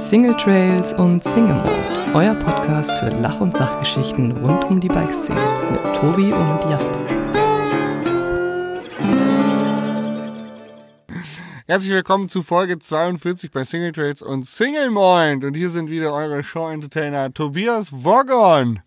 Single Trails und Single Mode, euer Podcast für Lach- und Sachgeschichten rund um die Bikeszene mit Tobi und Jasper. Herzlich willkommen zu Folge 42 bei Single Trails und Single Mode. Und hier sind wieder eure Show-Entertainer Tobias Woggon.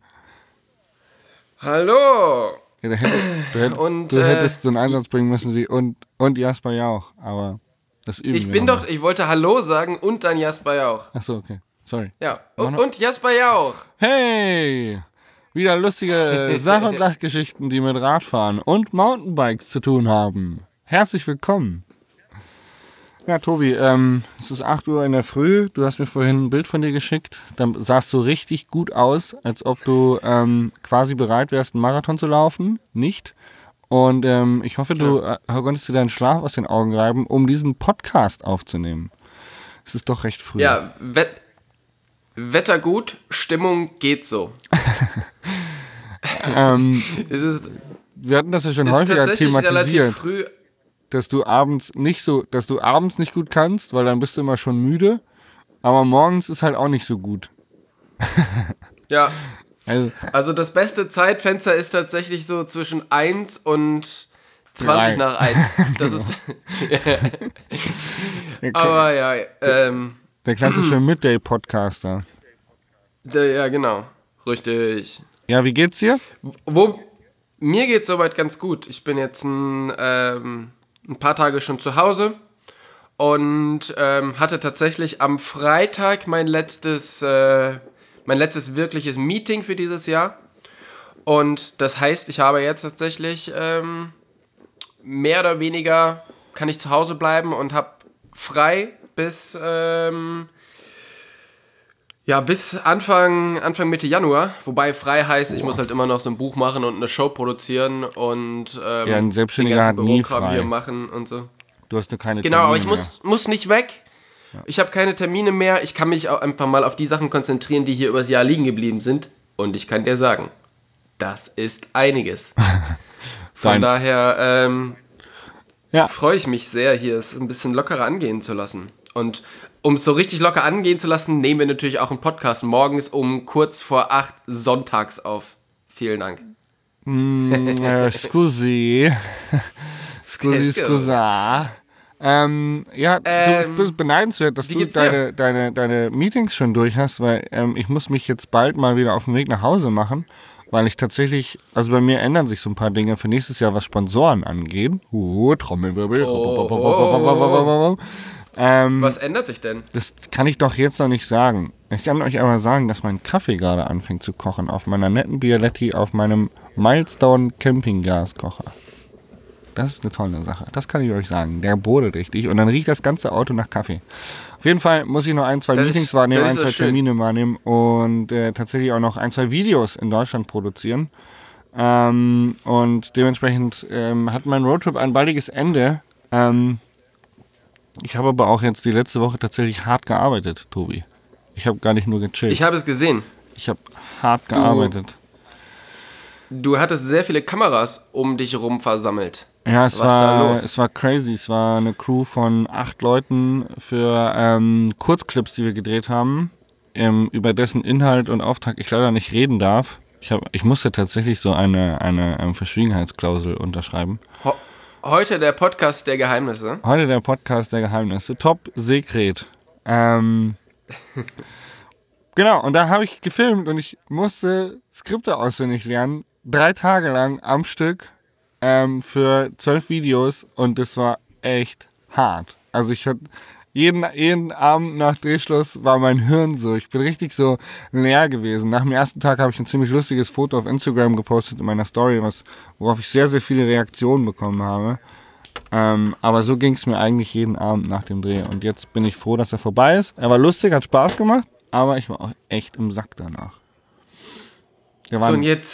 Hallo! Ja, du hättest so einen Einsatz bringen müssen wie und Jasper Jauch, aber das üben wir. Ich wollte Hallo sagen und dann Jasper Jauch. Achso, okay, sorry. Ja, und Jasper Jauch. Hey! Wieder lustige Sach- und Lachgeschichten, die mit Radfahren und Mountainbikes zu tun haben. Herzlich willkommen. Ja, Tobi, es ist 8 Uhr in der Früh. Du hast mir vorhin ein Bild von dir geschickt. Da sahst du richtig gut aus, als ob du quasi bereit wärst, einen Marathon zu laufen. Nicht. Und ich hoffe, du konntest dir deinen Schlaf aus den Augen reiben, um diesen Podcast aufzunehmen. Es ist doch recht früh. Ja, Wetter gut, Stimmung geht so. Wir hatten das ja schon häufiger thematisiert. Relativ früh. Dass du abends nicht gut kannst, weil dann bist du immer schon müde, aber morgens ist halt auch nicht so gut. Ja. Also das beste Zeitfenster ist tatsächlich so zwischen 1 und 20 nach 1. Das ist aber ja, der klassische Midday-Podcaster. Ja, genau. Richtig. Ja, wie geht's dir? Mir geht's soweit ganz gut. Ich bin jetzt ein paar Tage schon zu Hause und hatte tatsächlich am Freitag mein letztes wirkliches Meeting für dieses Jahr. Und das heißt, ich habe jetzt tatsächlich mehr oder weniger kann ich zu Hause bleiben und habe frei bis Anfang Mitte Januar. Wobei frei heißt, ich muss halt immer noch so ein Buch machen und eine Show produzieren und ein Selbstständiger hat nie frei. Hier machen und so. Du hast nur keine Termine mehr. Genau, aber ich muss nicht weg. Ja. Ich habe keine Termine mehr. Ich kann mich auch einfach mal auf die Sachen konzentrieren, die hier übers Jahr liegen geblieben sind. Und ich kann dir sagen, das ist einiges. Von daher freue ich mich sehr, hier es ein bisschen lockerer angehen zu lassen. Und um es so richtig locker angehen zu lassen, nehmen wir natürlich auch einen Podcast morgens um kurz vor 8 sonntags auf. Vielen Dank. Scusi. Scusa. Du bist beneidenswert, dass du deine Meetings schon durch hast, weil ich muss mich jetzt bald mal wieder auf den Weg nach Hause machen, weil ich tatsächlich, also bei mir ändern sich so ein paar Dinge für nächstes Jahr, was Sponsoren angeht. Trommelwirbel. Was ändert sich denn? Das kann ich doch jetzt noch nicht sagen. Ich kann euch aber sagen, dass mein Kaffee gerade anfängt zu kochen auf meiner netten Bialetti, auf meinem Milestone Campinggaskocher. Das ist eine tolle Sache. Das kann ich euch sagen. Der brodelt richtig und dann riecht das ganze Auto nach Kaffee. Auf jeden Fall muss ich noch 1-2 Meetings wahrnehmen, 1-2 Termine wahrnehmen und tatsächlich auch noch 1-2 Videos in Deutschland produzieren. Und dementsprechend hat mein Roadtrip ein baldiges Ende. Ich habe aber auch jetzt die letzte Woche tatsächlich hart gearbeitet, Tobi. Ich habe gar nicht nur gechillt. Ich habe es gesehen. Ich habe hart gearbeitet. Du hattest sehr viele Kameras um dich herum versammelt. Ja, es war crazy. Es war eine Crew von 8 Leuten für Kurzclips, die wir gedreht haben, über dessen Inhalt und Auftrag ich leider nicht reden darf. Ich musste tatsächlich so eine Verschwiegenheitsklausel unterschreiben. Heute der Podcast der Geheimnisse. Top Sekret. Genau, und da habe ich gefilmt und ich musste Skripte auswendig lernen. 3 Tage lang am Stück für 12 Videos und das war echt hart. Also ich hatte jeden Abend nach Drehschluss war mein Hirn so. Ich bin richtig so leer gewesen. Nach dem ersten Tag habe ich ein ziemlich lustiges Foto auf Instagram gepostet in meiner Story, worauf ich sehr, sehr viele Reaktionen bekommen habe. Aber so ging es mir eigentlich jeden Abend nach dem Dreh. Und jetzt bin ich froh, dass er vorbei ist. Er war lustig, hat Spaß gemacht, aber ich war auch echt im Sack danach. Und jetzt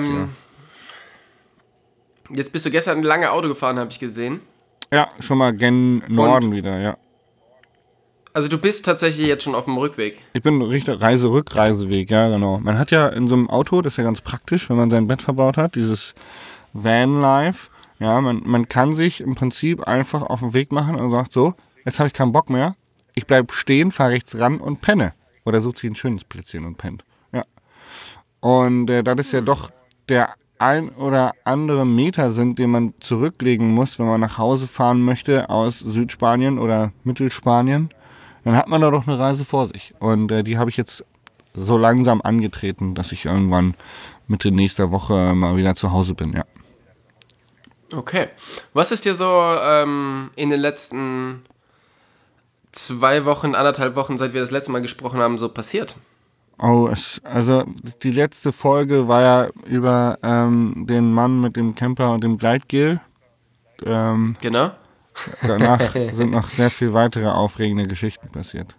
bist du gestern lange Auto gefahren, habe ich gesehen. Ja, schon mal gen Norden wieder, ja. Also du bist tatsächlich jetzt schon auf dem Rückweg. Ich bin richtig Rückreiseweg, ja genau. Man hat ja in so einem Auto, das ist ja ganz praktisch, wenn man sein Bett verbaut hat, dieses Vanlife. Ja, man kann sich im Prinzip einfach auf den Weg machen und sagt so, jetzt habe ich keinen Bock mehr. ich bleib stehen, fahre rechts ran und penne. Oder sucht sich ein schönes Plätzchen und pennt. Ja. Und das ist ja doch der ein oder andere Meter sind, den man zurücklegen muss, wenn man nach Hause fahren möchte aus Südspanien oder Mittelspanien. Dann hat man da doch eine Reise vor sich. Und die habe ich jetzt so langsam angetreten, dass ich irgendwann Mitte nächster Woche mal wieder zu Hause bin, ja. Okay. Was ist dir so in den letzten 2 Wochen, 1,5 Wochen, seit wir das letzte Mal gesprochen haben, so passiert? Oh, also die letzte Folge war ja über den Mann mit dem Camper und dem Gleitgel. Genau. Danach sind noch sehr viel weitere aufregende Geschichten passiert.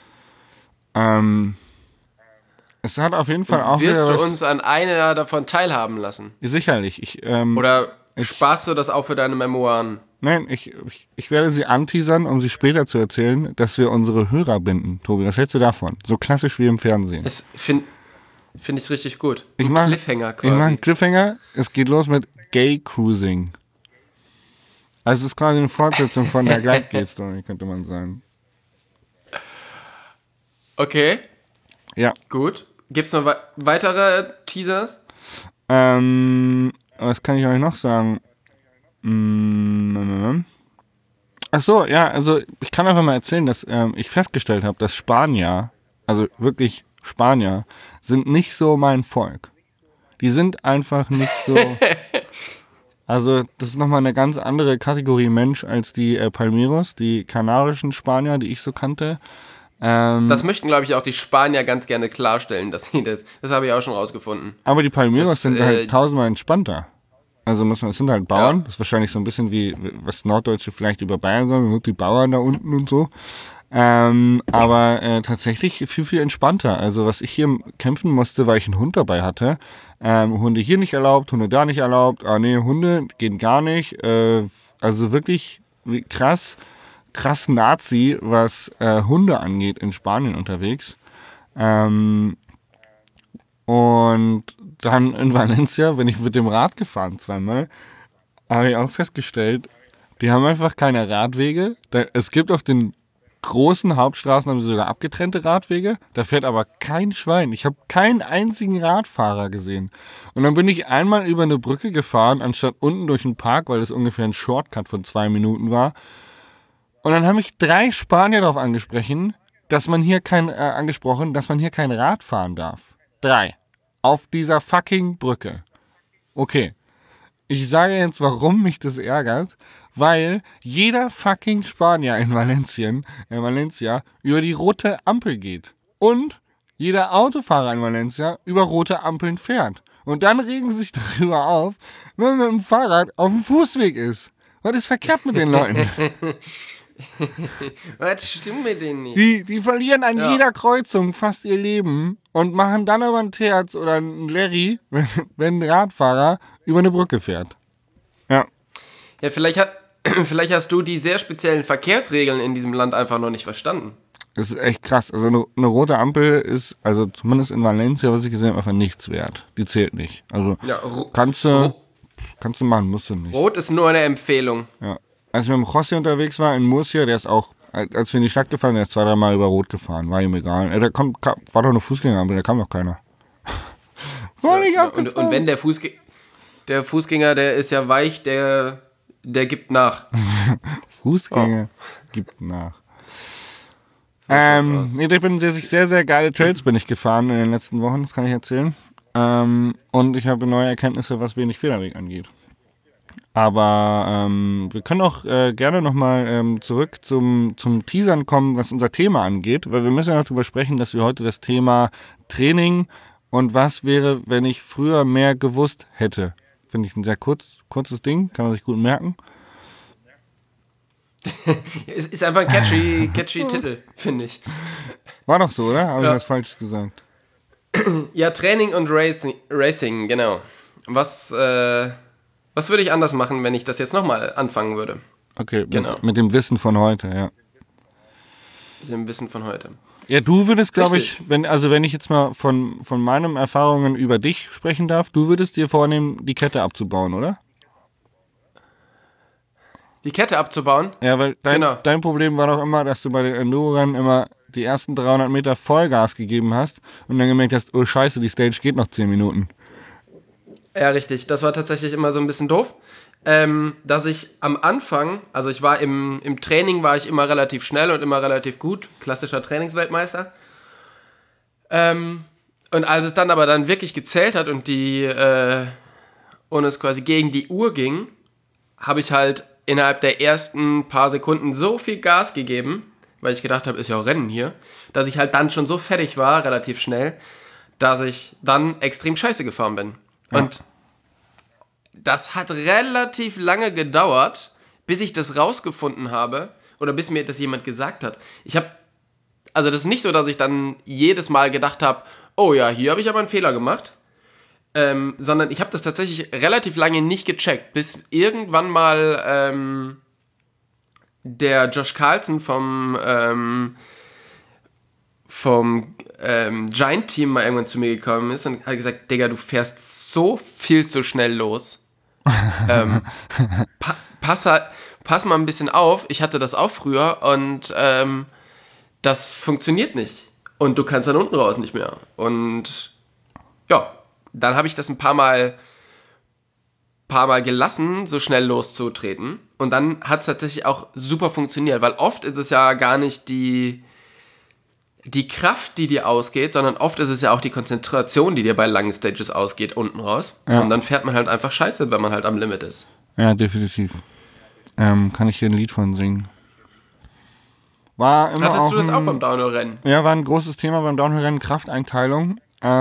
Es hat auf jeden Fall auch Wirst wieder du uns an einer davon teilhaben lassen? Sicherlich. Oder sparst du das auch für deine Memoiren? Nein, ich werde sie anteasern, um sie später zu erzählen, dass wir unsere Hörer binden. Tobi, was hältst du davon? So klassisch wie im Fernsehen. Das finde ich richtig gut. Ich mache Cliffhanger quasi. Ich mache einen Cliffhanger. Es geht los mit Gay Cruising. Also es ist quasi eine Fortsetzung von der Gleitgel-Story, könnte man sagen. Okay, Ja. gut. Gibt es noch weitere Teaser? Was kann ich euch noch sagen? Ach so, ja, also ich kann einfach mal erzählen, dass ich festgestellt habe, dass Spanier, also wirklich Spanier, sind nicht so mein Volk. Die sind einfach nicht so... Also das ist nochmal eine ganz andere Kategorie Mensch als die Palmeros, die kanarischen Spanier, die ich so kannte. Das möchten, glaube ich, auch die Spanier ganz gerne klarstellen, dass sie das habe ich auch schon rausgefunden. Aber die Palmeros Das, sind halt tausendmal entspannter. Also es sind halt Bauern, das ist wahrscheinlich so ein bisschen wie, was Norddeutsche vielleicht über Bayern sagen, die Bauern da unten und so. Aber tatsächlich viel, viel entspannter. Also was ich hier kämpfen musste, weil ich einen Hund dabei hatte. Hunde hier nicht erlaubt, Hunde da nicht erlaubt. Ah nee, Hunde gehen gar nicht. Also wirklich krass Nazi, was Hunde angeht in Spanien unterwegs. Und dann in Valencia bin ich mit dem Rad gefahren zweimal. Habe ich auch festgestellt, die haben einfach keine Radwege. Es gibt auf den großen Hauptstraßen haben sie sogar abgetrennte Radwege. Da fährt aber kein Schwein. Ich habe keinen einzigen Radfahrer gesehen. Und dann bin ich einmal über eine Brücke gefahren, anstatt unten durch den Park, weil das ungefähr ein Shortcut von 2 Minuten war. Und dann haben mich 3 Spanier darauf angesprochen, dass man hier kein Rad fahren darf. 3. Auf dieser fucking Brücke. Okay. Ich sage jetzt, warum mich das ärgert. Weil jeder fucking Spanier in Valencia über die rote Ampel geht. Und jeder Autofahrer in Valencia über rote Ampeln fährt. Und dann regen sie sich darüber auf, wenn man mit dem Fahrrad auf dem Fußweg ist. Was ist verkehrt mit den Leuten? Was stimmt mit denen nicht? Die verlieren an jeder Kreuzung fast ihr Leben und machen dann aber ein Terz oder ein Larry, wenn ein Radfahrer über eine Brücke fährt. Ja. Ja, vielleicht hast du die sehr speziellen Verkehrsregeln in diesem Land einfach noch nicht verstanden. Das ist echt krass. Also eine rote Ampel ist, also zumindest in Valencia, was ich gesehen habe, einfach nichts wert. Die zählt nicht. Also Ja, kannst du machen, musst du nicht. Rot ist nur eine Empfehlung. Ja. Als ich mit dem José unterwegs war in Murcia, der ist auch, als wir in die Stadt gefahren, der ist 2-3 Mal über Rot gefahren. War ihm egal. War doch eine Fußgängerampel, da kam doch keiner. Und wenn der Fußgänger, der ist ja weich, der gibt nach. Fußgänger gibt nach. Ich bin sehr, sehr geile Trails bin ich gefahren in den letzten Wochen, das kann ich erzählen. Und ich habe neue Erkenntnisse, was wenig Federweg angeht. Aber wir können auch gerne nochmal zurück zum Teasern kommen, was unser Thema angeht, weil wir müssen ja noch darüber sprechen, dass wir heute das Thema Training und was wäre, wenn ich früher mehr gewusst hätte. Finde ich ein sehr kurzes Ding, kann man sich gut merken. Es ist einfach ein catchy Titel, finde ich. War doch so, oder? Habe ich was falsch gesagt? Ja, Training und Racing, genau. Was würde ich anders machen, wenn ich das jetzt nochmal anfangen würde? Okay, genau. Mit dem Wissen von heute, ja. Mit dem Wissen von heute. Ja, du würdest, glaube ich, wenn ich jetzt mal von meinen Erfahrungen über dich sprechen darf, du würdest dir vornehmen, die Kette abzubauen, oder? Die Kette abzubauen? Ja, weil dein Problem war doch immer, dass du bei den Enduro-Rennen immer die ersten 300 Meter Vollgas gegeben hast und dann gemerkt hast, oh scheiße, die Stage geht noch 10 Minuten. Ja, richtig. Das war tatsächlich immer so ein bisschen doof. Dass ich am Anfang, also ich war im Training war ich immer relativ schnell und immer relativ gut. Klassischer Trainingsweltmeister. Und als es dann aber dann wirklich gezählt hat und und es quasi gegen die Uhr ging, habe ich halt innerhalb der ersten paar Sekunden so viel Gas gegeben, weil ich gedacht habe, ist ja auch Rennen hier, dass ich halt dann schon so fertig war, relativ schnell, dass ich dann extrem scheiße gefahren bin. Ja. Und das hat relativ lange gedauert, bis ich das rausgefunden habe oder bis mir das jemand gesagt hat. Also das ist nicht so, dass ich dann jedes Mal gedacht habe, oh ja, hier habe ich aber einen Fehler gemacht, sondern ich habe das tatsächlich relativ lange nicht gecheckt, bis irgendwann mal der Josh Carlson vom Giant-Team mal irgendwann zu mir gekommen ist und hat gesagt, Digga, du fährst so viel zu schnell los. Pass mal ein bisschen auf, ich hatte das auch früher und das funktioniert nicht. Und du kannst dann unten raus nicht mehr. Und ja, dann habe ich das ein paar Mal gelassen, so schnell loszutreten. Und dann hat es tatsächlich auch super funktioniert, weil oft ist es ja gar nicht die Kraft, die dir ausgeht, sondern oft ist es ja auch die Konzentration, die dir bei langen Stages ausgeht, unten raus. Ja. Und dann fährt man halt einfach scheiße, wenn man halt am Limit ist. Ja, definitiv. Kann ich hier ein Lied von singen. Hattest du das auch beim Downhill-Rennen? Ja, war ein großes Thema beim Downhill-Rennen, Krafteinteilung.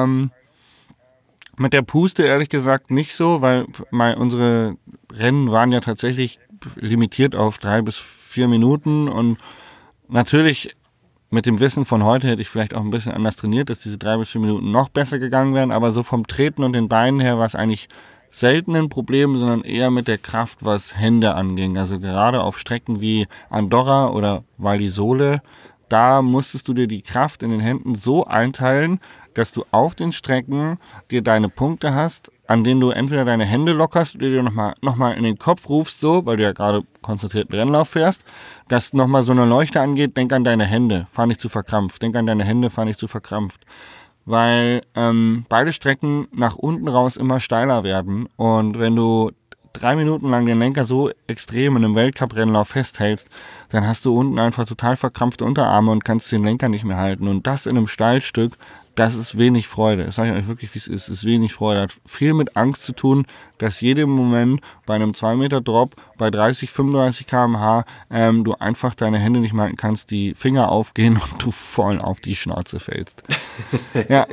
Mit der Puste ehrlich gesagt nicht so, weil unsere Rennen waren ja tatsächlich limitiert auf 3 bis 4 Minuten und natürlich mit dem Wissen von heute hätte ich vielleicht auch ein bisschen anders trainiert, dass diese 3 bis 4 Minuten noch besser gegangen wären, aber so vom Treten und den Beinen her war es eigentlich selten ein Problem, sondern eher mit der Kraft, was Hände anging. Also gerade auf Strecken wie Andorra oder Val di Sole, da musstest du dir die Kraft in den Händen so einteilen, dass du auf den Strecken dir deine Punkte hast, an denen du entweder deine Hände lockerst oder dir nochmal in den Kopf rufst, so, weil du ja gerade konzentrierten Rennlauf fährst, dass nochmal so eine Leuchte angeht, denk an deine Hände, fahr nicht zu verkrampft. Denk an deine Hände, fahr nicht zu verkrampft. Weil beide Strecken nach unten raus immer steiler werden und wenn du 3 Minuten lang den Lenker so extrem in einem Weltcup-Rennlauf festhältst, dann hast du unten einfach total verkrampfte Unterarme und kannst den Lenker nicht mehr halten. Und das in einem Steilstück, das ist wenig Freude. Das sage ich euch wirklich, wie es ist. Es ist wenig Freude. Hat viel mit Angst zu tun, dass jedem Moment bei einem 2 Meter Drop bei 30, 35 km/h du einfach deine Hände nicht mehr halten kannst, die Finger aufgehen und du voll auf die Schnauze fällst. Ja.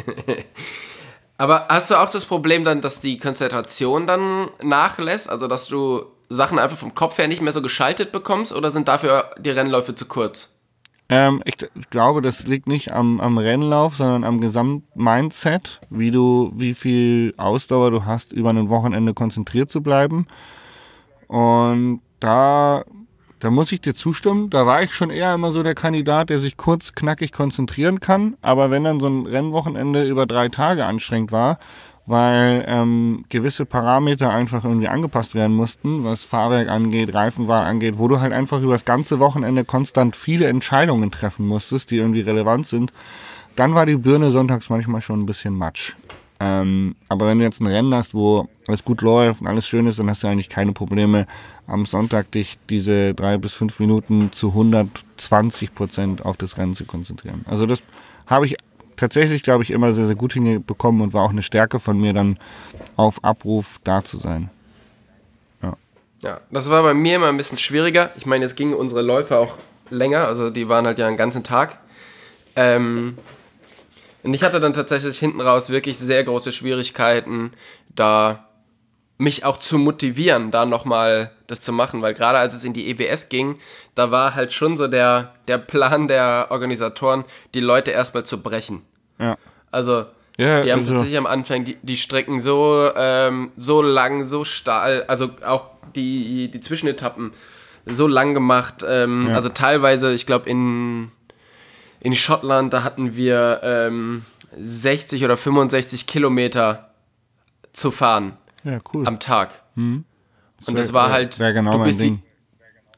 Aber hast du auch das Problem dann, dass die Konzentration dann nachlässt? Also, dass du Sachen einfach vom Kopf her nicht mehr so geschaltet bekommst? Oder sind dafür die Rennläufe zu kurz? Ich glaube, das liegt nicht am Rennlauf, sondern am Gesamtmindset, wie viel Ausdauer du hast, über ein Wochenende konzentriert zu bleiben. Und da muss ich dir zustimmen. Da war ich schon eher immer so der Kandidat, der sich kurz knackig konzentrieren kann. Aber wenn dann so ein Rennwochenende über 3 Tage anstrengend war, weil gewisse Parameter einfach irgendwie angepasst werden mussten, was Fahrwerk angeht, Reifenwahl angeht, wo du halt einfach über das ganze Wochenende konstant viele Entscheidungen treffen musstest, die irgendwie relevant sind, dann war die Birne sonntags manchmal schon ein bisschen matsch. Aber wenn du jetzt ein Rennen hast, wo alles gut läuft und alles schön ist, dann hast du eigentlich keine Probleme, am Sonntag dich diese 3 bis 5 Minuten zu 120% auf das Rennen zu konzentrieren. Also das habe ich tatsächlich, glaube ich, immer sehr, sehr gut hinbekommen und war auch eine Stärke von mir, dann auf Abruf da zu sein. Ja, das war bei mir immer ein bisschen schwieriger. Ich meine, jetzt gingen unsere Läufe auch länger, also die waren halt ja einen ganzen Tag. Und ich hatte dann tatsächlich hinten raus wirklich sehr große Schwierigkeiten, da mich auch zu motivieren, da nochmal das zu machen, weil gerade als es in die EWS ging, da war halt schon so der Plan der Organisatoren, die Leute erstmal zu brechen. Ja. Also, die haben tatsächlich am Anfang die Strecken so lang, so steil, also auch die Zwischenetappen so lang gemacht. Also teilweise, ich glaube in Schottland, da hatten wir 60 oder 65 Kilometer zu fahren. Ja, cool. Am Tag. Mhm. Und das war halt, genau du bist Ding.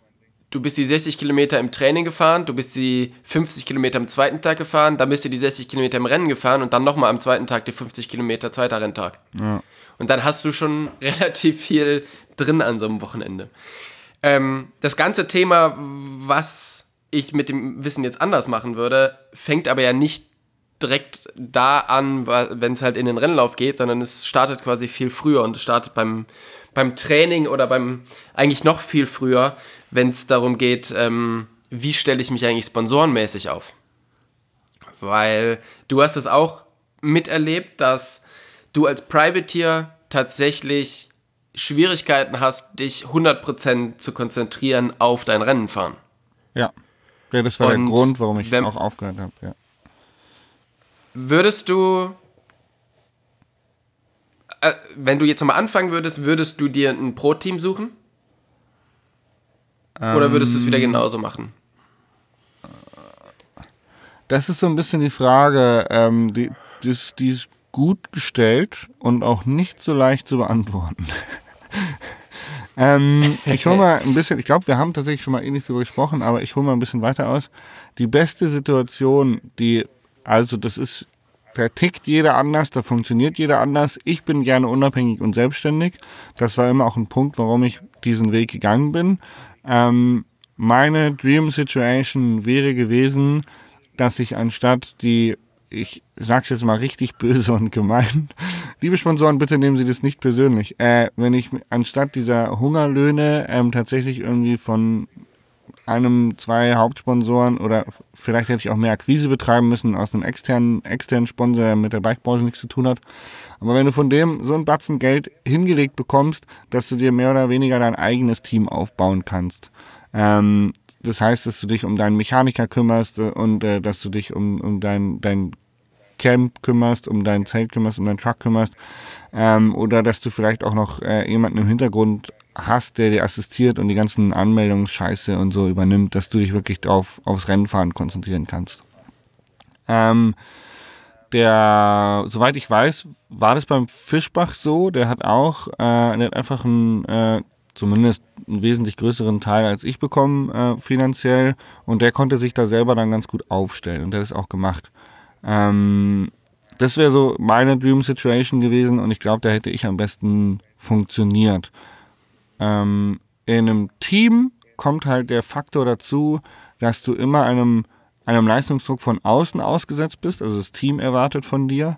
du bist die 60 Kilometer im Training gefahren, du bist die 50 Kilometer am zweiten Tag gefahren, dann bist du die 60 Kilometer im Rennen gefahren und dann nochmal am zweiten Tag die 50 Kilometer zweiter Renntag. Ja. Und dann hast du schon relativ viel drin an so einem Wochenende. Das ganze Thema, was ich mit dem Wissen jetzt anders machen würde, fängt aber ja nicht direkt da an, wenn es halt in den Rennlauf geht, sondern es startet quasi viel früher und es startet beim Training oder eigentlich noch viel früher, wenn es darum geht, wie stelle ich mich eigentlich sponsorenmäßig auf. Weil du hast es auch miterlebt, dass du als Privateer tatsächlich Schwierigkeiten hast, dich 100% zu konzentrieren auf dein Rennenfahren. Ja, das war der Grund, warum ich auch aufgehört habe. Ja. Würdest du, wenn du jetzt nochmal anfangen würdest du dir ein Pro-Team suchen? Oder würdest du es wieder genauso machen? Das ist so ein bisschen die Frage, die ist gut gestellt und auch nicht so leicht zu beantworten. Ich hole mal ein bisschen, ich glaube, wir haben tatsächlich schon mal ähnlich darüber gesprochen, aber ich hole mal ein bisschen weiter aus. Die beste Situation, da tickt jeder anders, da funktioniert jeder anders. Ich bin gerne unabhängig und selbstständig. Das war immer auch ein Punkt, warum ich diesen Weg gegangen bin. Meine Dream Situation wäre gewesen, dass ich anstatt ich sag's jetzt mal richtig böse und gemein, liebe Sponsoren, bitte nehmen Sie das nicht persönlich, wenn ich anstatt dieser Hungerlöhne tatsächlich irgendwie von 2 Hauptsponsoren oder vielleicht hätte ich auch mehr Akquise betreiben müssen aus einem externen Sponsor, der mit der Bikebranche nichts zu tun hat. Aber wenn du von dem so ein Batzen Geld hingelegt bekommst, dass du dir mehr oder weniger dein eigenes Team aufbauen kannst. Das heißt, dass du dich um deinen Mechaniker kümmerst und dass du dich um dein Camp kümmerst, um dein Zelt kümmerst, um deinen Truck kümmerst. Oder dass du vielleicht auch noch jemanden im Hintergrund hast, der dir assistiert und die ganzen Anmeldungsscheiße und so übernimmt, dass du dich wirklich aufs Rennenfahren konzentrieren kannst. Soweit ich weiß, war das beim Fischbach so, der hat einfach zumindest einen wesentlich größeren Teil als ich bekommen, finanziell, und der konnte sich da selber dann ganz gut aufstellen und der hat es auch gemacht. Das wäre so meine Dream Situation gewesen und ich glaube, da hätte ich am besten funktioniert. In einem Team kommt halt der Faktor dazu, dass du immer einem Leistungsdruck von außen ausgesetzt bist, also das Team erwartet von dir,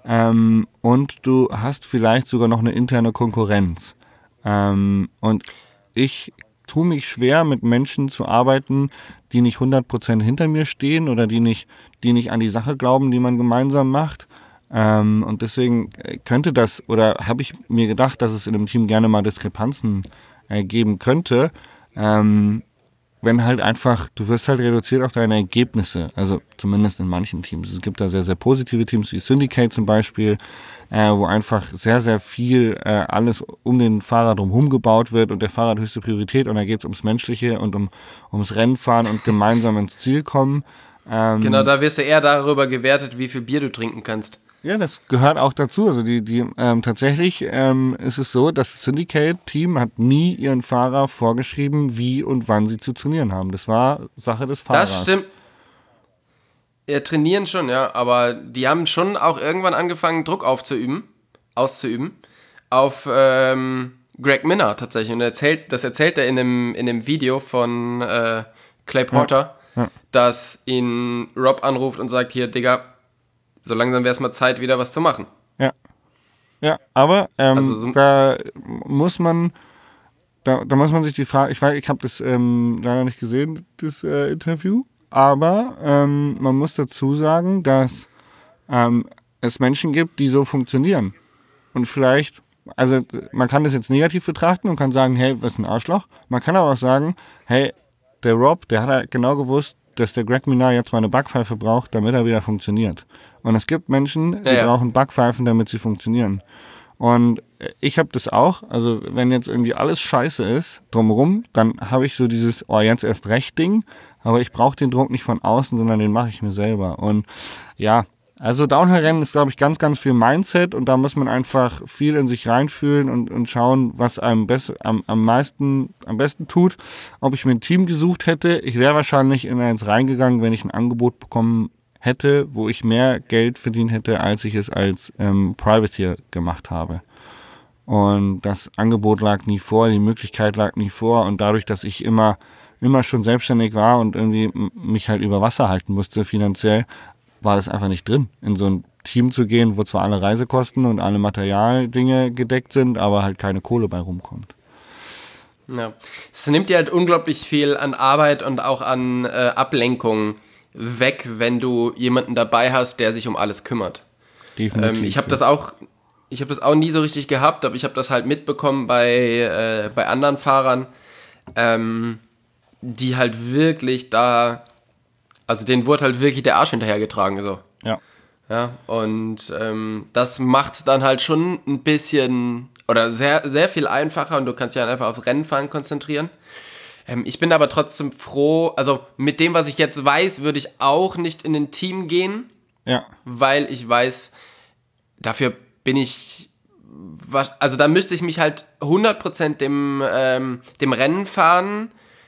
und du hast vielleicht sogar noch eine interne Konkurrenz. Und ich tue mich schwer, mit Menschen zu arbeiten, die nicht 100% hinter mir stehen oder die nicht an die Sache glauben, die man gemeinsam macht. Und deswegen habe ich mir gedacht, dass es in einem Team gerne mal Diskrepanzen geben könnte, wenn halt einfach, du wirst halt reduziert auf deine Ergebnisse, also zumindest in manchen Teams. Es gibt da sehr, sehr positive Teams, wie Syndicate zum Beispiel, wo einfach sehr, sehr viel alles um den Fahrer drumherum gebaut wird und der Fahrer hat höchste Priorität und da geht es ums Menschliche und ums Rennfahren und gemeinsam ins Ziel kommen. Genau, da wirst du eher darüber gewertet, wie viel Bier du trinken kannst. Ja, das gehört auch dazu. Also tatsächlich ist es so, das Syndicate-Team hat nie ihren Fahrer vorgeschrieben, wie und wann sie zu trainieren haben. Das war Sache des Fahrers. Das stimmt. Ja, trainieren schon, ja, aber die haben schon auch irgendwann angefangen, Druck auszuüben, auf Greg Minna tatsächlich. Und das erzählt er in dem Video von Clay Porter, dass ihn Rob anruft und sagt, hier, Digga, so langsam wäre es mal Zeit, wieder was zu machen. Ja, aber da muss man sich die Frage, ich habe das leider nicht gesehen, das Interview, aber man muss dazu sagen, dass es Menschen gibt, die so funktionieren. Und vielleicht, also man kann das jetzt negativ betrachten und kann sagen, hey, was ist ein Arschloch? Man kann aber auch sagen, hey, der Rob, der hat halt genau gewusst, dass der Greg Minna jetzt mal eine Backpfeife braucht, damit er wieder funktioniert. Und es gibt Menschen, die brauchen Backpfeifen, damit sie funktionieren. Und ich habe das auch. Also wenn jetzt irgendwie alles scheiße ist drumherum, dann habe ich so dieses jetzt erst recht Ding. Aber ich brauche den Druck nicht von außen, sondern den mache ich mir selber. Und ja, Also Downhill-Rennen ist, glaube ich, ganz, ganz viel Mindset und da muss man einfach viel in sich reinfühlen und schauen, was einem am besten tut. Ob ich mir ein Team gesucht hätte, ich wäre wahrscheinlich in eins reingegangen, wenn ich ein Angebot bekommen hätte, wo ich mehr Geld verdient hätte, als ich es als Privateer gemacht habe. Und das Angebot lag nie vor, die Möglichkeit lag nie vor und dadurch, dass ich immer schon selbstständig war und irgendwie mich halt über Wasser halten musste finanziell, war das einfach nicht drin, in so ein Team zu gehen, wo zwar alle Reisekosten und alle Materialdinge gedeckt sind, aber halt keine Kohle bei rumkommt. Ja. Es nimmt dir halt unglaublich viel an Arbeit und auch an Ablenkung weg, wenn du jemanden dabei hast, der sich um alles kümmert. Definitiv. Ich habe das auch nie so richtig gehabt, aber ich habe das halt mitbekommen bei anderen Fahrern, die halt wirklich da, also denen wurde halt wirklich der Arsch hinterhergetragen, so. Ja. Ja, und das macht es dann halt schon ein bisschen oder sehr, sehr viel einfacher und du kannst dich halt einfach aufs Rennenfahren konzentrieren. Ich bin aber trotzdem froh, also mit dem, was ich jetzt weiß, würde ich auch nicht in ein Team gehen, Ja. weil ich weiß, dafür bin ich, also da müsste ich mich halt 100% dem Rennenfahren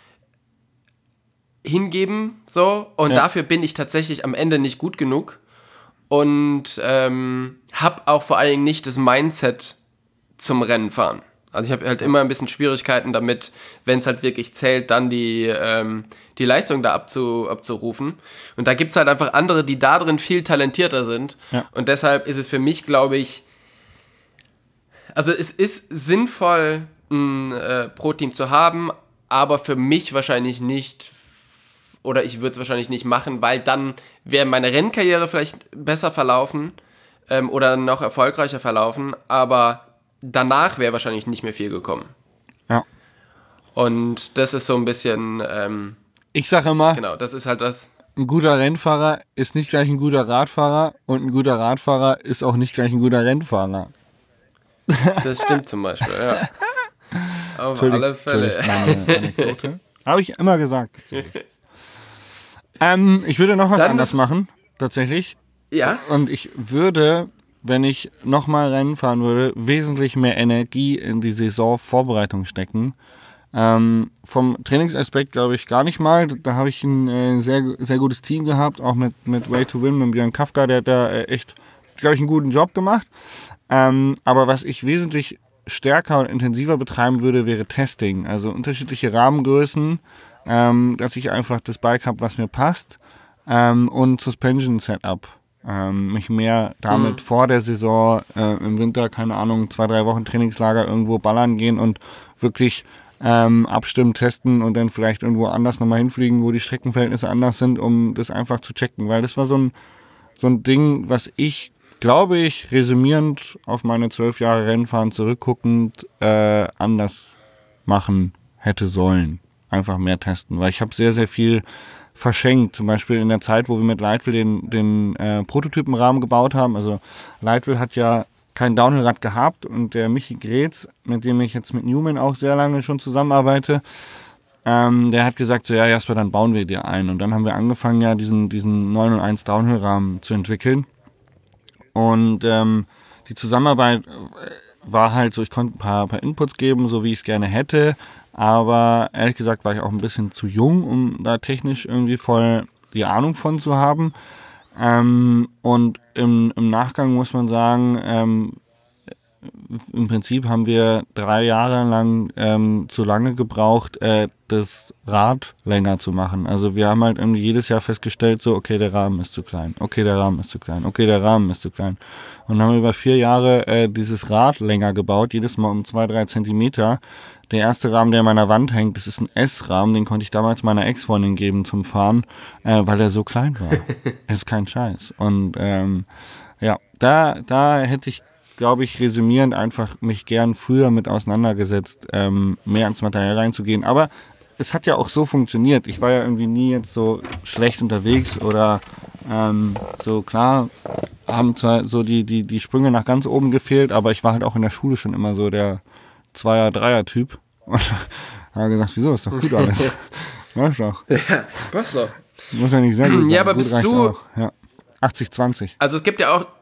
hingeben, so, und dafür bin ich tatsächlich am Ende nicht gut genug und habe auch vor allen Dingen nicht das Mindset zum Rennenfahren. Also ich habe halt immer ein bisschen Schwierigkeiten damit, wenn es halt wirklich zählt, dann die Leistung da abzurufen. Und da gibt es halt einfach andere, die da drin viel talentierter sind. Ja. Und deshalb ist es für mich, glaube ich, also es ist sinnvoll, ein Pro-Team zu haben, aber für mich wahrscheinlich nicht, oder ich würde es wahrscheinlich nicht machen, weil dann wäre meine Rennkarriere vielleicht besser verlaufen oder noch erfolgreicher verlaufen, aber danach wäre wahrscheinlich nicht mehr viel gekommen. Ja. Und das ist so ein bisschen, ich sage immer, genau, das ist halt das. Ein guter Rennfahrer ist nicht gleich ein guter Radfahrer und ein guter Radfahrer ist auch nicht gleich ein guter Rennfahrer. Das stimmt zum Beispiel, ja. Auf alle Fälle. Meine Anekdote. Habe ich immer gesagt. Ich würde noch was anders machen, tatsächlich. Ja? Und ich würde, wenn ich nochmal Rennen fahren würde, wesentlich mehr Energie in die Saisonvorbereitung stecken. Vom Trainingsaspekt glaube ich gar nicht mal. Da habe ich ein sehr, sehr gutes Team gehabt, auch mit Way to Win, mit Björn Kafka, der hat da echt, glaube ich, einen guten Job gemacht. Aber was ich wesentlich stärker und intensiver betreiben würde, wäre Testing. Also unterschiedliche Rahmengrößen, dass ich einfach das Bike habe, was mir passt, und Suspension Setup. Mich mehr damit vor der Saison im Winter, keine Ahnung, 2-3 Wochen Trainingslager irgendwo ballern gehen und wirklich abstimmen, testen und dann vielleicht irgendwo anders nochmal hinfliegen, wo die Streckenverhältnisse anders sind, um das einfach zu checken. Weil das war so ein Ding, was ich, glaube ich, resümierend auf meine 12 Jahre Rennfahren zurückguckend anders machen hätte sollen. Einfach mehr testen, weil ich habe sehr, sehr viel verschenkt. Zum Beispiel in der Zeit, wo wir mit Leitwil den Prototypenrahmen gebaut haben. Also Leitwil hat ja kein Downhill-Rad gehabt und der Michi Gretz, mit dem ich jetzt mit Newman auch sehr lange schon zusammenarbeite, der hat gesagt, so ja Jasper, dann bauen wir dir ein. Und dann haben wir angefangen, ja diesen 9.1 Downhill-Rahmen zu entwickeln. Und die Zusammenarbeit war halt so, ich konnte ein paar Inputs geben, so wie ich es gerne hätte, aber ehrlich gesagt war ich auch ein bisschen zu jung, um da technisch irgendwie voll die Ahnung von zu haben. Und im Nachgang muss man sagen, im Prinzip haben wir 3 Jahre lang zu lange gebraucht, das Rad länger zu machen. Also wir haben halt irgendwie jedes Jahr festgestellt, so okay, der Rahmen ist zu klein, okay, der Rahmen ist zu klein, okay, der Rahmen ist zu klein. Und haben über 4 Jahre dieses Rad länger gebaut, jedes Mal um 2-3 Zentimeter. Der erste Rahmen, der an meiner Wand hängt, das ist ein S-Rahmen, den konnte ich damals meiner Ex-Freundin geben zum Fahren, weil er so klein war. Es ist kein Scheiß. Und ja, da hätte ich, glaube ich, resümierend einfach mich gern früher mit auseinandergesetzt, mehr ins Material reinzugehen. Aber es hat ja auch so funktioniert. Ich war ja irgendwie nie jetzt so schlecht unterwegs oder so, klar, haben zwar so die Sprünge nach ganz oben gefehlt, aber ich war halt auch in der Schule schon immer so der 2er-, 3er-Typ. Und habe gesagt, wieso, ist doch gut alles. Läuft doch. Ja, passt doch. Muss ja nicht sehr gut sein. Ja, aber gut bist du... auch. Ja. 80-20. Also es gibt ja auch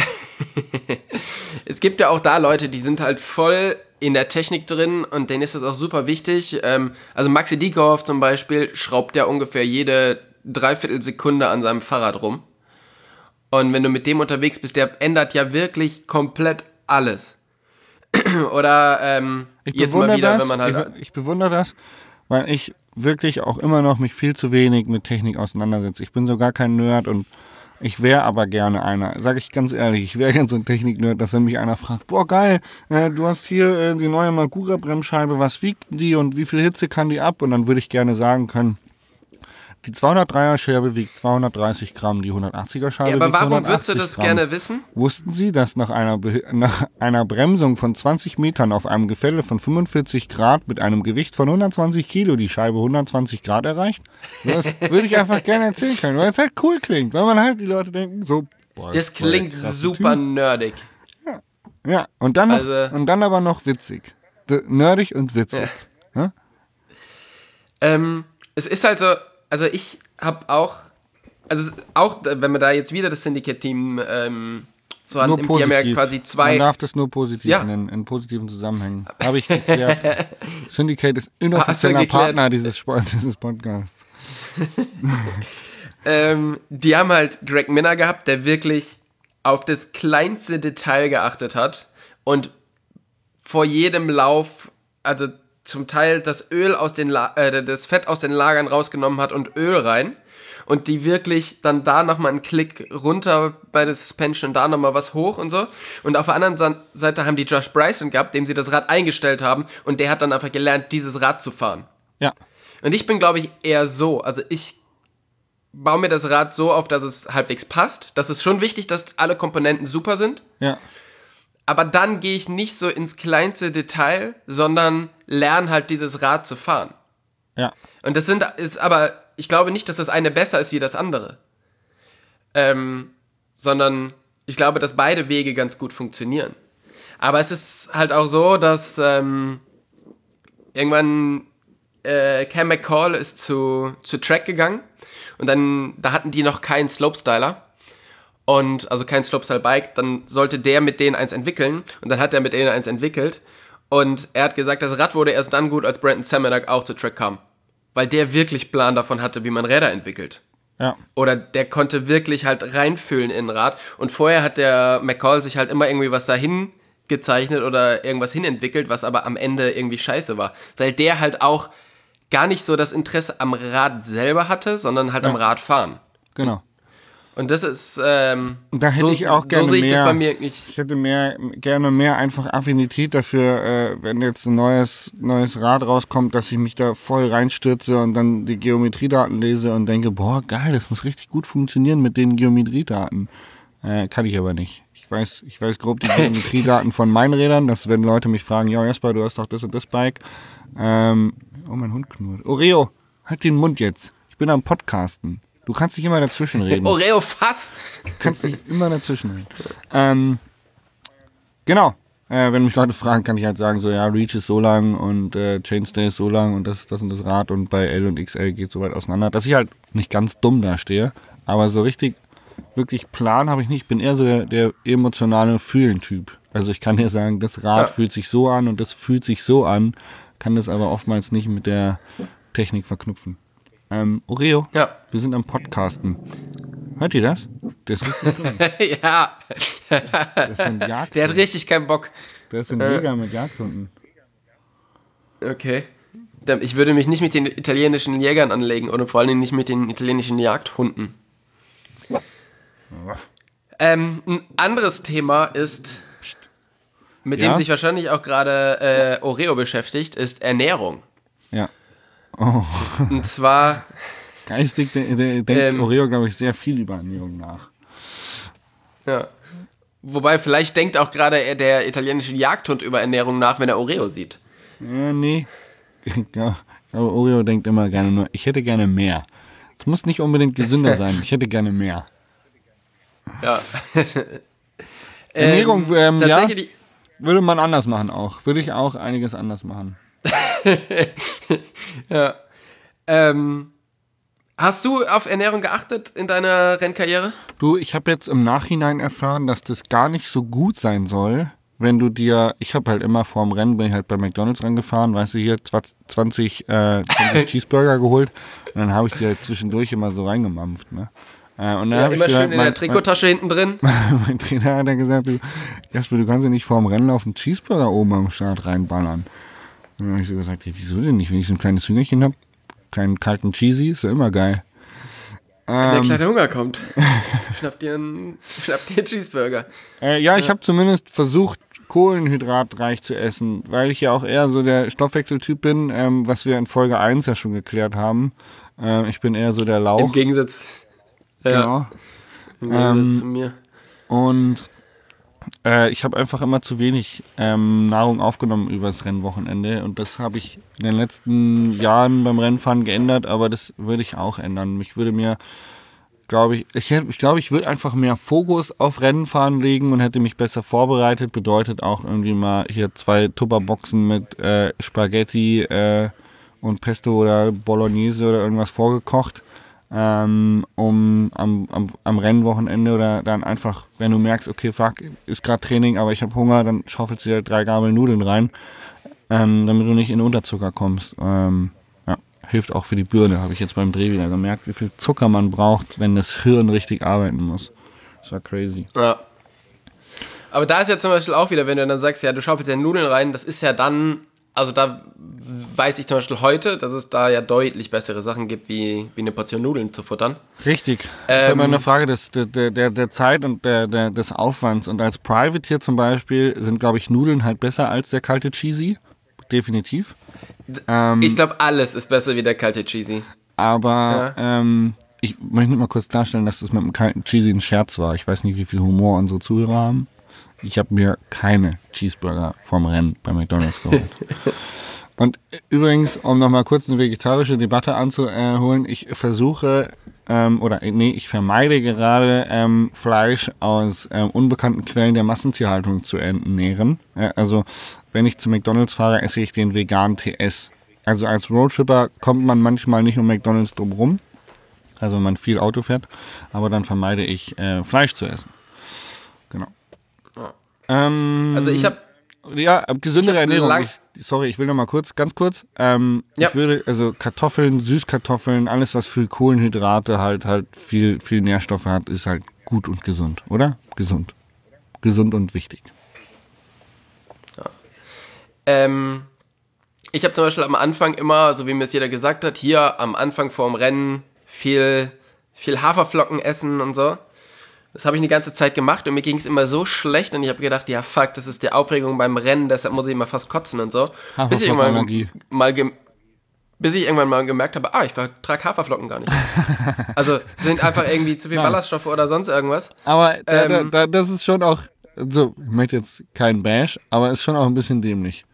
es gibt ja auch da Leute, die sind halt voll in der Technik drin und denen ist das auch super wichtig. Also Maxi Dieckhoff zum Beispiel schraubt ja ungefähr jede Dreiviertelsekunde an seinem Fahrrad rum. Und wenn du mit dem unterwegs bist, der ändert ja wirklich komplett alles. Oder jetzt mal wieder, wenn man halt... Ich bewundere das, weil ich wirklich auch immer noch mich viel zu wenig mit Technik auseinandersetze. Ich bin so gar kein Nerd und ich wäre aber gerne einer. Sag ich ganz ehrlich, ich wäre gerne so ein Technik-Nerd, dass wenn mich einer fragt, boah geil, du hast hier die neue Magura-Bremsscheibe, was wiegt die und wie viel Hitze kann die ab? Und dann würde ich gerne sagen können, die 203er-Scheibe wiegt 230 Gramm, die 180er-Scheibe Ja, aber wiegt 180 warum würdest du das Gramm. gerne wissen? Wussten Sie, dass nach einer Bremsung von 20 Metern auf einem Gefälle von 45 Grad mit einem Gewicht von 120 Kilo die Scheibe 120 Grad erreicht? Das würde ich einfach gerne erzählen können, weil es halt cool klingt, weil man halt die Leute denken, so, boah, Das klingt super nerdig. Ja, und dann aber noch witzig. Nerdig und witzig. Ja. Es ist halt so, also ich habe auch, wenn wir da jetzt wieder das Syndicate-Team zur Hand nimmt, die haben ja quasi zwei... Man darf das nur positiv nennen, in positiven Zusammenhängen. Habe ich geklärt. Syndicate ist inoffizieller Partner dieses Podcasts. Die haben halt Greg Minna gehabt, der wirklich auf das kleinste Detail geachtet hat und vor jedem Lauf, also zum Teil das Öl das Fett aus den Lagern rausgenommen hat und Öl rein und die wirklich dann da nochmal einen Klick runter bei der Suspension und da nochmal was hoch und so. Und auf der anderen Seite haben die Josh Bryson gehabt, dem sie das Rad eingestellt haben und der hat dann einfach gelernt, dieses Rad zu fahren. Ja. Und ich bin, glaube ich, eher so. Also ich baue mir das Rad so auf, dass es halbwegs passt. Das ist schon wichtig, dass alle Komponenten super sind. Ja. Aber dann gehe ich nicht so ins kleinste Detail, sondern lerne halt dieses Rad zu fahren. Ja. Und aber ich glaube nicht, dass das eine besser ist wie das andere. Sondern ich glaube, dass beide Wege ganz gut funktionieren. Aber es ist halt auch so, dass irgendwann Cam McCall ist zu Track gegangen und dann, da hatten die noch keinen Slopestyler. Und also kein Slopestyle-Bike, dann sollte der mit denen eins entwickeln und dann hat er mit denen eins entwickelt und er hat gesagt, das Rad wurde erst dann gut, als Brandon Samanek auch zu Track kam, weil der wirklich Plan davon hatte, wie man Räder entwickelt. Ja. Oder der konnte wirklich halt reinfühlen in ein Rad und vorher hat der McCall sich halt immer irgendwie was dahin gezeichnet oder irgendwas hinentwickelt, was aber am Ende irgendwie scheiße war, weil der halt auch gar nicht so das Interesse am Rad selber hatte, sondern halt am Radfahren. Genau. Und das ist, da hätte ich auch gerne so sehe ich mehr, das bei mir nicht. Ich hätte gerne mehr einfach Affinität dafür, wenn jetzt ein neues Rad rauskommt, dass ich mich da voll reinstürze und dann die Geometriedaten lese und denke, boah, geil, das muss richtig gut funktionieren mit den Geometriedaten. Kann ich aber nicht. Ich weiß grob die Geometriedaten von meinen Rädern, dass wenn Leute mich fragen, ja Jasper, du hast doch das und das Bike. Oh, mein Hund knurrt. Oreo, halt den Mund jetzt. Ich bin am Podcasten. Du kannst nicht immer dazwischen reden. Oreo, Fass! Du kannst nicht immer dazwischen reden. Genau. Wenn mich Leute fragen, kann ich halt sagen, so ja, Reach ist so lang und Chainstay ist so lang und das und das Rad und bei L und XL geht so weit auseinander, dass ich halt nicht ganz dumm dastehe, aber so richtig, wirklich Plan habe ich nicht. Ich bin eher so der emotionale Fühlen-Typ. Also ich kann dir sagen, das Rad fühlt sich so an und das fühlt sich so an, kann das aber oftmals nicht mit der Technik verknüpfen. Oreo, wir sind am Podcasten. Hört ihr das? Der ist richtig dumm. Ja. Der ist so ein Jagdhund. Der hat richtig keinen Bock. Der ist ein Jäger mit Jagdhunden. Okay. Ich würde mich nicht mit den italienischen Jägern anlegen oder vor allen Dingen nicht mit den italienischen Jagdhunden. Ein anderes Thema ist, mit dem sich wahrscheinlich auch gerade Oreo beschäftigt, ist Ernährung. Ja. Oh. Und zwar... Geistig denkt Oreo, glaube ich, sehr viel über Ernährung nach. Ja. Wobei, vielleicht denkt auch gerade der italienische Jagdhund über Ernährung nach, wenn er Oreo sieht. Ja, nee. Ja, aber Oreo denkt immer gerne nur, ich hätte gerne mehr. Es muss nicht unbedingt gesünder sein, ich hätte gerne mehr. Ja. Ernährung, tatsächlich würde man anders machen auch. Würde ich auch einiges anders machen. Ja. Hast du auf Ernährung geachtet in deiner Rennkarriere? Du, ich habe jetzt im Nachhinein erfahren, dass das gar nicht so gut sein soll, wenn du dir, ich habe halt immer vorm Rennen, bin ich halt bei McDonald's rangefahren, weißt du, hier 20 Cheeseburger geholt und dann habe ich die halt zwischendurch immer so reingemampft, ne? Und dann Ja, hab immer ich schön in der mein Trikottasche hinten drin. mein Trainer hat dann gesagt, du, Jasper, du kannst ja nicht vorm Rennen auf einen Cheeseburger oben am Start reinballern. Und dann habe ich so gesagt, ja, wieso denn nicht, wenn ich so ein kleines Hüngerchen habe, kleinen kalten Cheesy, ist ja immer geil. Wenn der kleine Hunger kommt, schnapp dir einen Cheeseburger. Ja, ich habe zumindest versucht, kohlenhydratreich zu essen, weil ich ja auch eher so der Stoffwechseltyp bin, was wir in Folge 1 ja schon geklärt haben. Ich bin eher so der Lauch. Im Gegensatz, Genau. im Gegensatz zu mir. Und ich habe einfach immer zu wenig Nahrung aufgenommen übers Rennwochenende und das habe ich in den letzten Jahren beim Rennfahren geändert, aber das würde ich auch ändern. Ich würde mir, glaube ich würde einfach mehr Fokus auf Rennfahren legen und hätte mich besser vorbereitet. Bedeutet auch irgendwie mal hier 2 Tupperboxen mit Spaghetti und Pesto oder Bolognese oder irgendwas vorgekocht. Um am Rennwochenende oder dann einfach, wenn du merkst, okay, fuck, ist gerade Training, aber ich habe Hunger, dann schaufelst du dir 3 Gabel Nudeln rein, damit du nicht in Unterzucker kommst. Ja, hilft auch für die Birne, habe ich jetzt beim Dreh wieder gemerkt, wie viel Zucker man braucht, wenn das Hirn richtig arbeiten muss. Das war crazy. Ja. Aber da ist ja zum Beispiel auch wieder, wenn du dann sagst, ja, du schaufelst ja Nudeln rein, das ist ja dann, also da weiß ich zum Beispiel heute, dass es da ja deutlich bessere Sachen gibt, wie eine Portion Nudeln zu futtern. Richtig. Das ist immer eine Frage der Zeit und des Aufwands. Und als Privateer zum Beispiel sind, glaube ich, Nudeln halt besser als der kalte Cheesy. Definitiv. Ich glaube, alles ist besser wie der kalte Cheesy. Aber ich möchte mal kurz darstellen, dass das mit dem kalten Cheesy ein Scherz war. Ich weiß nicht, wie viel Humor unsere Zuhörer haben. Ich habe mir keine Cheeseburger vom Rennen bei McDonald's geholt. Und übrigens, um nochmal kurz eine vegetarische Debatte anzuholen, ich versuche, ich vermeide gerade Fleisch aus unbekannten Quellen der Massentierhaltung zu ernähren. Also, wenn ich zu McDonald's fahre, esse ich den veganen TS. Also als Roadtripper kommt man manchmal nicht um McDonald's drum rum, also wenn man viel Auto fährt, aber dann vermeide ich Fleisch zu essen. Genau. Also ich habe... Ja, gesündere Ernährung. Ich will noch mal ganz kurz. Ich würde, also Kartoffeln, Süßkartoffeln, alles was für Kohlenhydrate halt viel Nährstoffe hat, ist halt gut und gesund, oder? Gesund. Gesund und wichtig. Ja. Ich habe zum Beispiel am Anfang immer, so wie mir es jeder gesagt hat, hier am Anfang vorm Rennen viel Haferflocken essen und so. Das habe ich eine ganze Zeit gemacht und mir ging es immer so schlecht und ich habe gedacht, ja fuck, das ist die Aufregung beim Rennen, deshalb muss ich immer fast kotzen und so. Bis ich irgendwann mal gemerkt habe, ich vertrage Haferflocken gar nicht. Also sind einfach irgendwie zu viel Ballaststoffe oder sonst irgendwas. Aber das ist schon auch, so, ich möchte jetzt kein Bash, aber ist schon auch ein bisschen dämlich.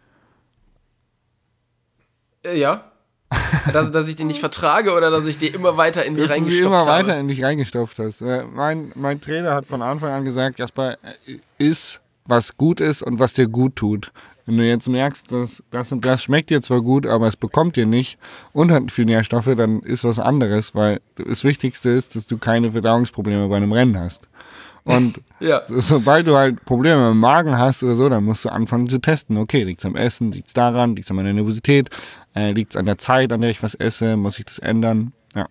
Ja. Dass ich die nicht vertrage oder dass ich die immer weiter in mich reingestopft habe. Immer weiter in dich reingestopft hast. Mein Trainer hat von Anfang an gesagt, Jasper, iss, was gut ist und was dir gut tut. Wenn du jetzt merkst, dass das und das schmeckt dir zwar gut, aber es bekommt dir nicht und hat viel Nährstoffe, dann ist was anderes, weil das Wichtigste ist, dass du keine Verdauungsprobleme bei einem Rennen hast. Und ja. Sobald du halt Probleme im Magen hast oder so, dann musst du anfangen zu testen. Okay, liegt's am Essen, liegt's daran, liegt's an meiner Nervosität, liegt's an der Zeit, an der ich was esse, muss ich das ändern? Ja.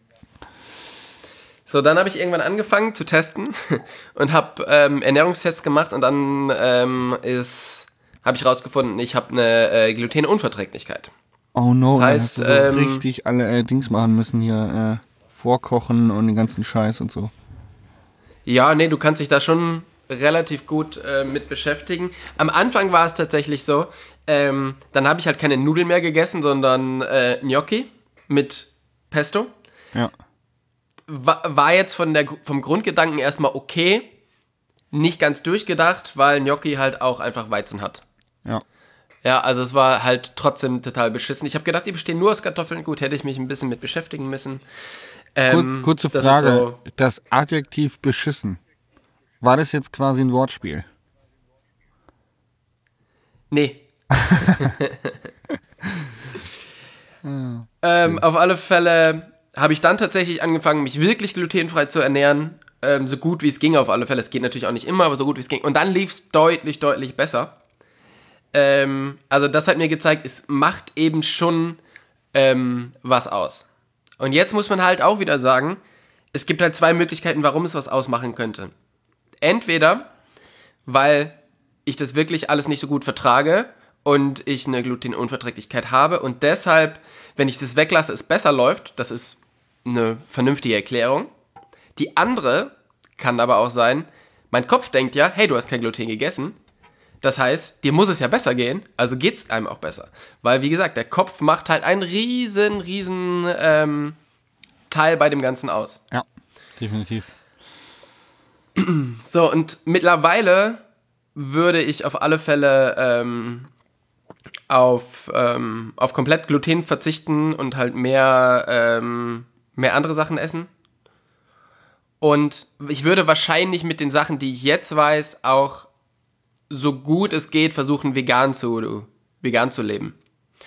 So, dann habe ich irgendwann angefangen zu testen und habe Ernährungstests gemacht und dann habe ich rausgefunden, ich habe eine Glutenunverträglichkeit. Oh no, das heißt, dann hast du so richtig alle Dings machen müssen hier, vorkochen und den ganzen Scheiß und so. Ja, nee, du kannst dich da schon relativ gut mit beschäftigen. Am Anfang war es tatsächlich so, dann habe ich halt keine Nudeln mehr gegessen, sondern Gnocchi mit Pesto. Ja. War jetzt vom Grundgedanken erstmal okay, nicht ganz durchgedacht, weil Gnocchi halt auch einfach Weizen hat. Ja. Ja, also es war halt trotzdem total beschissen. Ich habe gedacht, die bestehen nur aus Kartoffeln. Gut, hätte ich mich ein bisschen mit beschäftigen müssen. Kurze Frage, das Adjektiv beschissen, war das jetzt quasi ein Wortspiel? Nee. Auf alle Fälle habe ich dann tatsächlich angefangen, mich wirklich glutenfrei zu ernähren. So gut wie es ging auf alle Fälle. Es geht natürlich auch nicht immer, aber so gut wie es ging. Und dann lief es deutlich, deutlich besser. Also das hat mir gezeigt, es macht eben schon was aus. Und jetzt muss man halt auch wieder sagen, es gibt halt zwei Möglichkeiten, warum es was ausmachen könnte. Entweder, weil ich das wirklich alles nicht so gut vertrage und ich eine Glutenunverträglichkeit habe und deshalb, wenn ich das weglasse, es besser läuft. Das ist eine vernünftige Erklärung. Die andere kann aber auch sein, mein Kopf denkt ja, hey, du hast kein Gluten gegessen. Das heißt, dir muss es ja besser gehen, also geht es einem auch besser. Weil, wie gesagt, der Kopf macht halt einen riesen Teil bei dem Ganzen aus. Ja, definitiv. So, und mittlerweile würde ich auf alle Fälle auf komplett Gluten verzichten und halt mehr andere Sachen essen. Und ich würde wahrscheinlich mit den Sachen, die ich jetzt weiß, auch so gut es geht versuchen, vegan zu leben.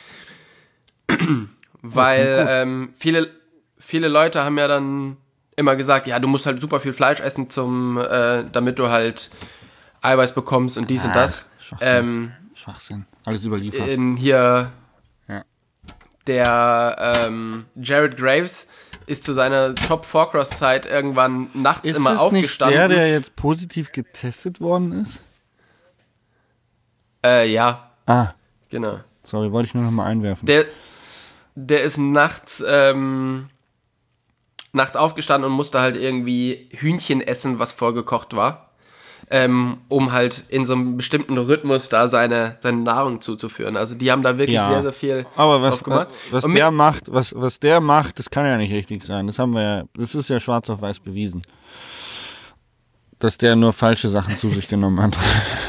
Weil viele Leute haben ja dann immer gesagt, ja, du musst halt super viel Fleisch essen, damit du halt Eiweiß bekommst und dies und das. Schwachsinn. Alles überliefert. Hier Ja. der Jared Graves ist zu seiner Top-4-Cross-Zeit irgendwann nachts immer aufgestanden. Ist das nicht der jetzt positiv getestet worden ist? Ja. Ah. Genau. Sorry, wollte ich nur noch mal einwerfen. Der ist nachts aufgestanden und musste halt irgendwie Hühnchen essen, was vorgekocht war. Um halt in so einem bestimmten Rhythmus da seine Nahrung zuzuführen. Also die haben da wirklich sehr, sehr viel drauf gemacht. Was der macht, das kann ja nicht richtig sein. Das ist ja schwarz auf weiß bewiesen. Dass der nur falsche Sachen zu sich genommen hat.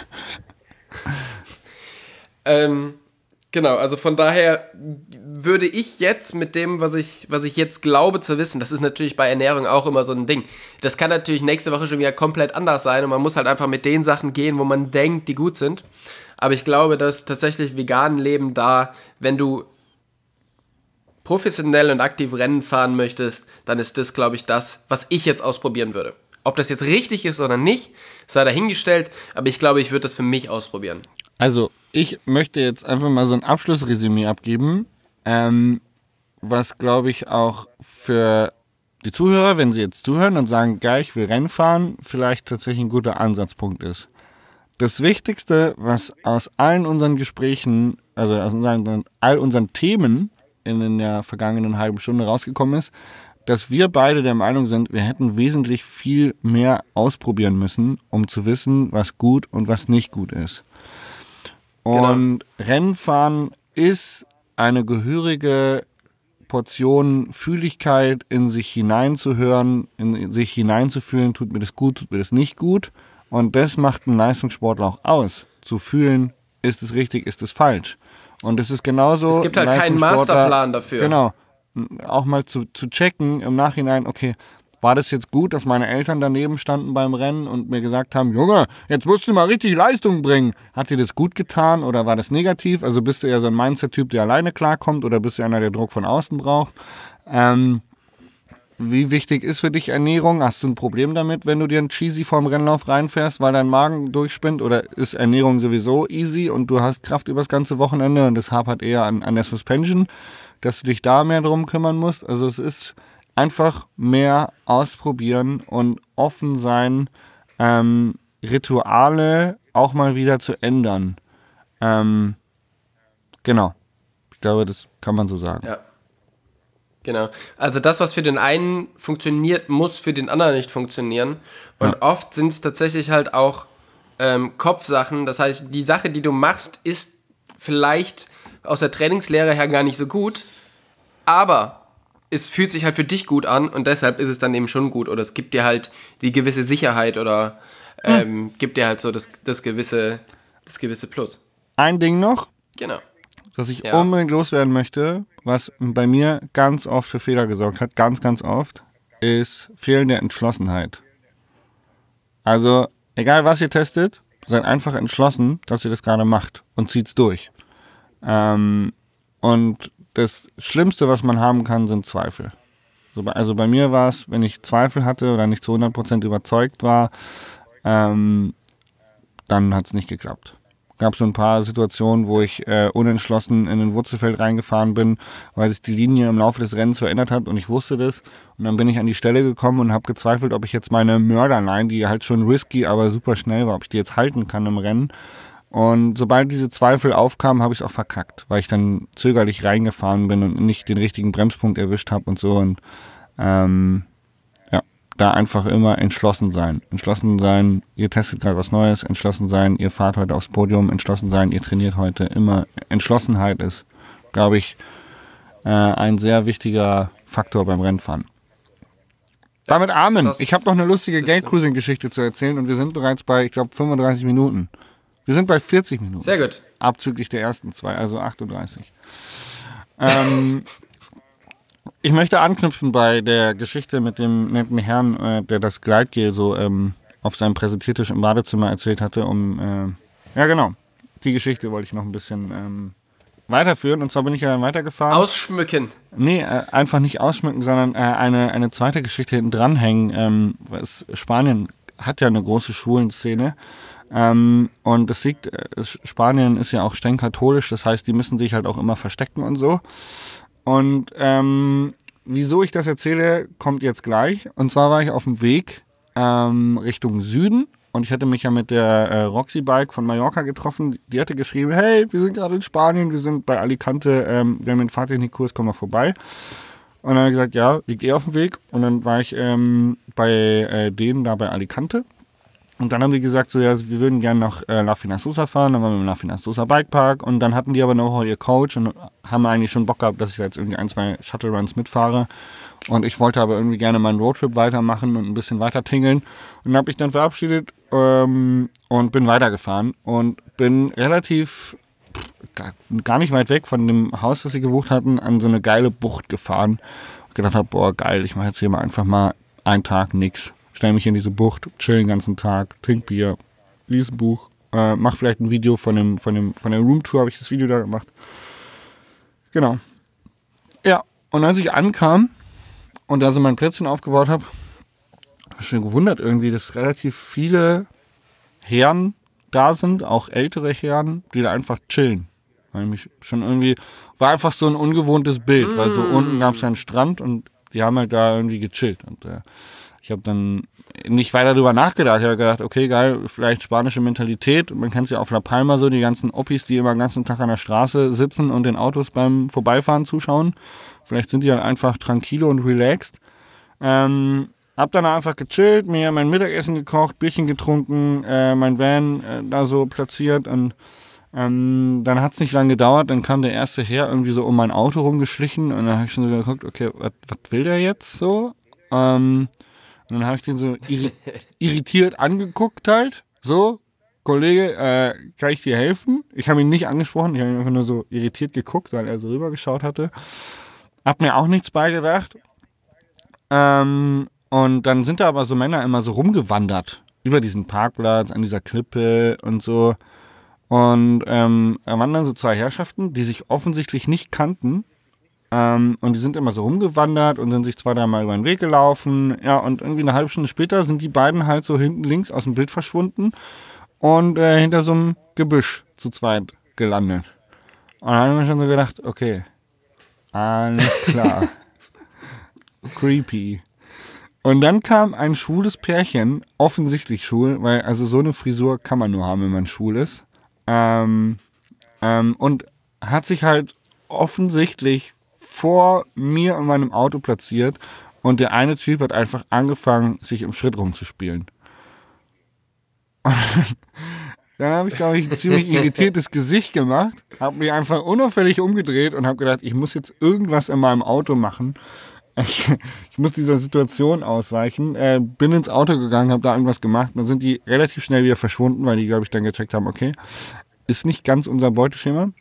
Genau, also von daher würde ich jetzt mit dem, was ich jetzt glaube zu wissen, das ist natürlich bei Ernährung auch immer so ein Ding. Das kann natürlich nächste Woche schon wieder komplett anders sein und man muss halt einfach mit den Sachen gehen, wo man denkt, die gut sind. Aber ich glaube, dass tatsächlich vegan Leben da, wenn du professionell und aktiv Rennen fahren möchtest, dann ist das, glaube ich, das, was ich jetzt ausprobieren würde. Ob das jetzt richtig ist oder nicht, sei dahingestellt, aber ich glaube, ich würde das für mich ausprobieren. Also, ich möchte jetzt einfach mal so ein Abschlussresümee abgeben, was, glaube ich, auch für die Zuhörer, wenn sie jetzt zuhören und sagen, geil, ich will Rennen fahren, vielleicht tatsächlich ein guter Ansatzpunkt ist. Das Wichtigste, was aus allen unseren Gesprächen, also aus all unseren Themen in der vergangenen halben Stunde rausgekommen ist, dass wir beide der Meinung sind, wir hätten wesentlich viel mehr ausprobieren müssen, um zu wissen, was gut und was nicht gut ist. Und Rennfahren ist eine gehörige Portion Fühligkeit, in sich hineinzuhören, in sich hineinzufühlen, tut mir das gut, tut mir das nicht gut. Und das macht einen Leistungssportler auch aus. Zu fühlen, ist es richtig, ist es falsch. Und es ist genauso. Es gibt halt keinen Masterplan dafür. Genau. Auch mal zu checken im Nachhinein, okay, war das jetzt gut, dass meine Eltern daneben standen beim Rennen und mir gesagt haben, Junge, jetzt musst du mal richtig Leistung bringen. Hat dir das gut getan oder war das negativ? Also bist du eher so ein Mindset-Typ, der alleine klarkommt oder bist du einer, der Druck von außen braucht? Wie wichtig ist für dich Ernährung? Hast du ein Problem damit, wenn du dir einen Cheesy vorm Rennlauf reinfährst, weil dein Magen durchspinnt? Oder ist Ernährung sowieso easy und du hast Kraft über das ganze Wochenende und das hapert eher an der Suspension, dass du dich da mehr drum kümmern musst? Also es ist einfach mehr ausprobieren und offen sein, Rituale auch mal wieder zu ändern. Genau. Ich glaube, das kann man so sagen. Ja. Genau. Also das, was für den einen funktioniert, muss für den anderen nicht funktionieren. Und oft sind es tatsächlich halt auch Kopfsachen. Das heißt, die Sache, die du machst, ist vielleicht aus der Trainingslehre her gar nicht so gut, aber es fühlt sich halt für dich gut an und deshalb ist es dann eben schon gut oder es gibt dir halt die gewisse Sicherheit oder gibt dir halt so das gewisse Plus. Ein Ding noch, Genau. was ich unbedingt loswerden möchte, was bei mir ganz oft für Fehler gesorgt hat, ganz, ganz oft, ist fehlende Entschlossenheit. Also, egal was ihr testet, seid einfach entschlossen, dass ihr das gerade macht und zieht's durch. Und das Schlimmste, was man haben kann, sind Zweifel. Also bei mir war es, wenn ich Zweifel hatte oder nicht zu 100% überzeugt war, dann hat es nicht geklappt. Gab so ein paar Situationen, wo ich unentschlossen in ein Wurzelfeld reingefahren bin, weil sich die Linie im Laufe des Rennens verändert hat und ich wusste das. Und dann bin ich an die Stelle gekommen und habe gezweifelt, ob ich jetzt meine Mörderline, die halt schon risky, aber super schnell war, ob ich die jetzt halten kann im Rennen. Und sobald diese Zweifel aufkamen, habe ich es auch verkackt, weil ich dann zögerlich reingefahren bin und nicht den richtigen Bremspunkt erwischt habe und so. Und da einfach immer entschlossen sein. Entschlossen sein, ihr testet gerade was Neues, entschlossen sein, ihr fahrt heute aufs Podium, entschlossen sein, ihr trainiert heute. Immer Entschlossenheit ist, glaube ich, ein sehr wichtiger Faktor beim Rennfahren. Damit Amen. Ich habe noch eine lustige Gate-Cruising-Geschichte zu erzählen und wir sind bereits bei, ich glaube, 35 Minuten. Wir sind bei 40 Minuten. Sehr gut. Abzüglich der ersten 2, also 38. Ich möchte anknüpfen bei der Geschichte mit dem netten Herrn, der das Gleitgel so auf seinem Präsentiertisch im Badezimmer erzählt hatte. Ja, genau. Die Geschichte wollte ich noch ein bisschen weiterführen. Und zwar bin ich ja dann weitergefahren. Ausschmücken. Nee, einfach nicht ausschmücken, sondern eine zweite Geschichte hinten dranhängen. Spanien hat ja eine große Schwulenszene. Und das liegt, Spanien ist ja auch streng katholisch, das heißt, die müssen sich halt auch immer verstecken und so. Und wieso ich das erzähle, kommt jetzt gleich. Und zwar war ich auf dem Weg Richtung Süden und ich hatte mich ja mit der Roxy Bike von Mallorca getroffen. Die hatte geschrieben, hey, wir sind gerade in Spanien, wir sind bei Alicante, wir haben den Fahrtechnikkurs, komm mal vorbei. Und dann habe ich gesagt, ja, liegt auf dem Weg. Und dann war ich bei denen da bei Alicante. Und dann haben die gesagt, so ja, wir würden gerne nach La Finastosa fahren, dann waren wir im La Finastosa Bikepark und dann hatten die aber noch ihr Coach und haben eigentlich schon Bock gehabt, dass ich da jetzt irgendwie 1-2 Shuttle-Runs mitfahre. Und ich wollte aber irgendwie gerne meinen Roadtrip weitermachen und ein bisschen weiter tingeln. Und habe ich dann verabschiedet und bin weitergefahren und bin relativ gar nicht weit weg von dem Haus, das sie gebucht hatten, an so eine geile Bucht gefahren. Und gedacht habe, boah geil, ich mache jetzt hier mal einfach mal einen Tag nix. Stell mich in diese Bucht, chill den ganzen Tag, trink Bier, lies ein Buch, mach vielleicht ein Video von der Roomtour, habe ich das Video da gemacht. Genau. Ja, und als ich ankam und da so mein Plätzchen aufgebaut habe, habe ich schon gewundert irgendwie, dass relativ viele Herren da sind, auch ältere Herren, die da einfach chillen. Weil mich schon irgendwie, war einfach so ein ungewohntes Bild, weil so unten gab es ja einen Strand und die haben halt da irgendwie gechillt und ich habe dann nicht weiter drüber nachgedacht. Ich habe gedacht, okay, geil, vielleicht spanische Mentalität. Man kennt es ja auf La Palma so, die ganzen Oppis, die immer den ganzen Tag an der Straße sitzen und den Autos beim Vorbeifahren zuschauen. Vielleicht sind die halt einfach tranquilo und relaxed. Hab dann einfach gechillt, mir mein Mittagessen gekocht, Bierchen getrunken, mein Van da so platziert und dann hat es nicht lange gedauert, dann kam der erste Herr irgendwie so um mein Auto rumgeschlichen und dann habe ich schon so geguckt, okay, was will der jetzt so? Und dann habe ich den so irritiert angeguckt halt. So, Kollege, kann ich dir helfen? Ich habe ihn nicht angesprochen, ich habe ihn einfach nur so irritiert geguckt, weil er so rübergeschaut hatte. Hab mir auch nichts beigedacht. Und dann sind da aber so Männer immer so rumgewandert. Über diesen Parkplatz, an dieser Klippe und so. Und da waren dann so 2 Herrschaften, die sich offensichtlich nicht kannten. Und die sind immer so rumgewandert und sind sich 2-3 Mal über den Weg gelaufen. Ja, und irgendwie eine halbe Stunde später sind die beiden halt so hinten links aus dem Bild verschwunden und hinter so einem Gebüsch zu zweit gelandet. Und dann habe ich mir schon so gedacht, okay, alles klar. Creepy. Und dann kam ein schwules Pärchen, offensichtlich schwul, weil also so eine Frisur kann man nur haben, wenn man schwul ist. Und hat sich halt offensichtlich vor mir und meinem Auto platziert und der eine Typ hat einfach angefangen, sich im Schritt rumzuspielen. Und dann habe ich, glaube ich, ein ziemlich irritiertes Gesicht gemacht, habe mich einfach unauffällig umgedreht und habe gedacht, ich muss jetzt irgendwas in meinem Auto machen. Ich muss dieser Situation ausweichen. Bin ins Auto gegangen, habe da irgendwas gemacht. Dann sind die relativ schnell wieder verschwunden, weil die, glaube ich, dann gecheckt haben, okay, ist nicht ganz unser Beuteschema.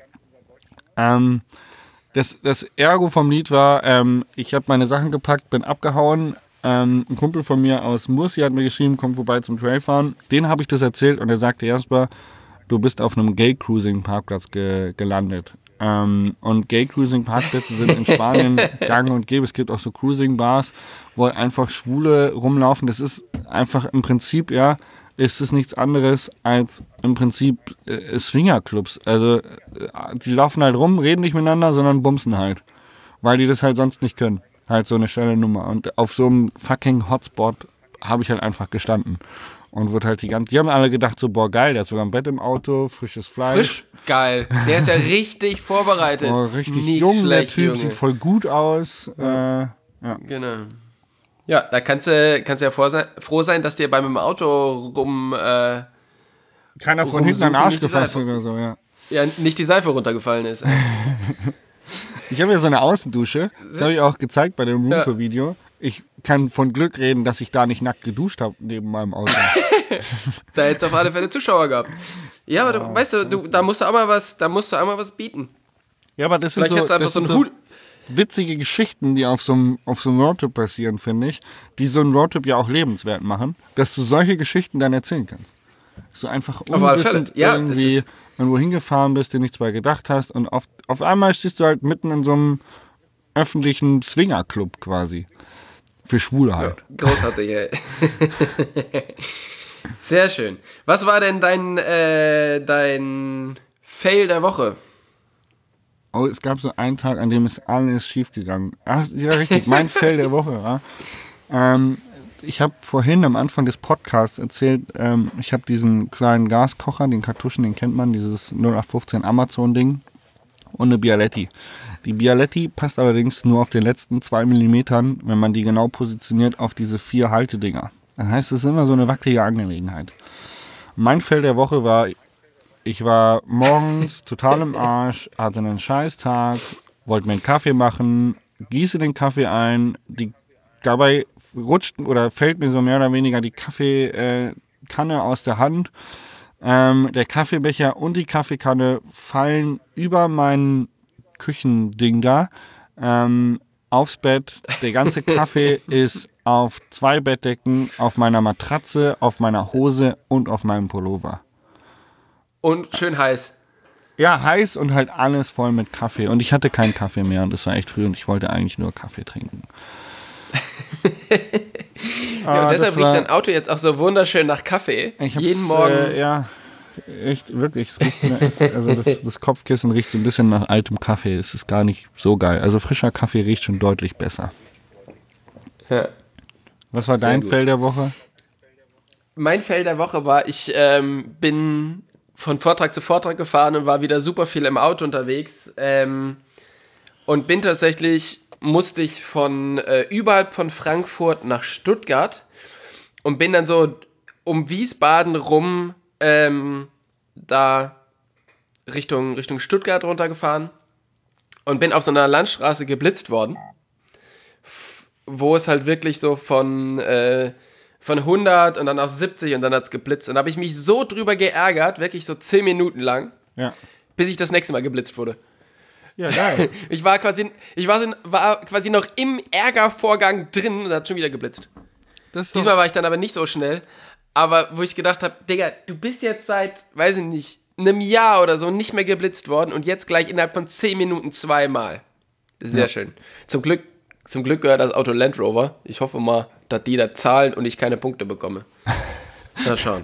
Das Ergo vom Lied war, ich habe meine Sachen gepackt, bin abgehauen. Ein Kumpel von mir aus Murcia hat mir geschrieben, komm vorbei zum Trailfahren. Den habe ich das erzählt und er sagte, Jasper, du bist auf einem Gay-Cruising-Parkplatz gelandet. Und Gay-Cruising-Parkplätze sind in Spanien gang und gäbe. Es gibt auch so Cruising-Bars, wo halt einfach Schwule rumlaufen. Das ist einfach im Prinzip, ja, ist es nichts anderes als im Prinzip Swingerclubs. Also die laufen halt rum, reden nicht miteinander, sondern bumsen halt. Weil die das halt sonst nicht können. Halt so eine schnelle Nummer. Und auf so einem fucking Hotspot habe ich halt einfach gestanden. Und wurde halt die haben alle gedacht so, boah geil, der hat sogar ein Bett im Auto, frisches Fleisch. Frisch, geil. Der ist ja richtig vorbereitet. Oh, richtig Nicht jung, schlecht, der Typ, Junge. sieht voll gut aus. Ja. Genau. Ja, da kannst du ja froh sein, dass dir beim Auto Keiner von hinten an den rumsuchen, Arsch nicht die gefasst Seife. oder so, ja. ja nicht die Seife runtergefallen ist. Ich habe ja so eine Außendusche, das habe ich auch gezeigt bei dem Roomco-Video. Ich kann von Glück reden, dass ich da nicht nackt geduscht habe neben meinem Auto. Da hätte es auf alle Fälle Zuschauer gehabt. Ja, aber du, weißt du, da musst du auch mal was bieten. Ja, aber das sind Vielleicht hättest du einfach das so sind einen Hut. witzige Geschichten, die auf so einem Roadtrip passieren, finde ich, die so einen Roadtrip ja auch lebenswert machen, dass du solche Geschichten dann erzählen kannst. So einfach alle Fälle. unwissend Ja, irgendwie irgendwo hingefahren bist, dir nichts bei gedacht hast und auf einmal stehst du halt mitten in so einem öffentlichen Swingerclub quasi. Für Schwule halt. Ja, großartig, ey. Sehr schön. Was war denn dein Fail der Woche? Oh, es gab so einen Tag, an dem ist alles schief gegangen. Ach, ja, richtig, mein Fail der Woche. Ja. Ich habe vorhin am Anfang des Podcasts erzählt, ich habe diesen kleinen Gaskocher, den Kartuschen, den kennt man, dieses 0815 Amazon-Ding und eine Bialetti. Die Bialetti passt allerdings nur auf den letzten 2 Millimetern, wenn man die genau positioniert, auf diese 4 Haltedinger. Das heißt, es ist immer so eine wackelige Angelegenheit. Mein Fail der Woche war, ich war morgens total im Arsch, hatte einen Scheißtag, wollte mir einen Kaffee machen, gieße den Kaffee ein, dabei rutscht oder fällt mir so mehr oder weniger die Kaffeekanne aus der Hand. Der Kaffeebecher und die Kaffeekanne fallen über meinen Küchending da aufs Bett. Der ganze Kaffee ist auf 2 Bettdecken, auf meiner Matratze, auf meiner Hose und auf meinem Pullover. Und schön heiß. Ja, heiß und halt alles voll mit Kaffee. Und ich hatte keinen Kaffee mehr und es war echt früh und ich wollte eigentlich nur Kaffee trinken. Ja, und deshalb riecht dein Auto jetzt auch so wunderschön nach Kaffee. Jeden Morgen. Ja, echt, wirklich. Das Kopfkissen riecht so ein bisschen nach altem Kaffee. Es ist gar nicht so geil. Also frischer Kaffee riecht schon deutlich besser. Ja. Was war dein Fail der Woche? Mein Fail der Woche war, ich bin von Vortrag zu Vortrag gefahren und war wieder super viel im Auto unterwegs. Und bin tatsächlich, musste ich von überhalb von Frankfurt nach Stuttgart und bin dann so um Wiesbaden rum da Richtung Stuttgart runtergefahren und bin auf so einer Landstraße geblitzt worden, wo es halt wirklich so von 100 und dann auf 70 und dann hat's geblitzt. Und da habe ich mich so drüber geärgert, wirklich so 10 Minuten lang, bis ich das nächste Mal geblitzt wurde. Ja, geil. Ich war quasi noch im Ärgervorgang drin und hat schon wieder geblitzt. Diesmal war ich dann aber nicht so schnell. Aber wo ich gedacht habe, Digga, du bist jetzt seit, weiß ich nicht, einem Jahr oder so nicht mehr geblitzt worden und jetzt gleich innerhalb von 10 Minuten 2-mal. Sehr schön. Zum Glück gehört das Auto Land Rover. Ich hoffe mal, dass die da zahlen und ich keine Punkte bekomme. Mal schauen.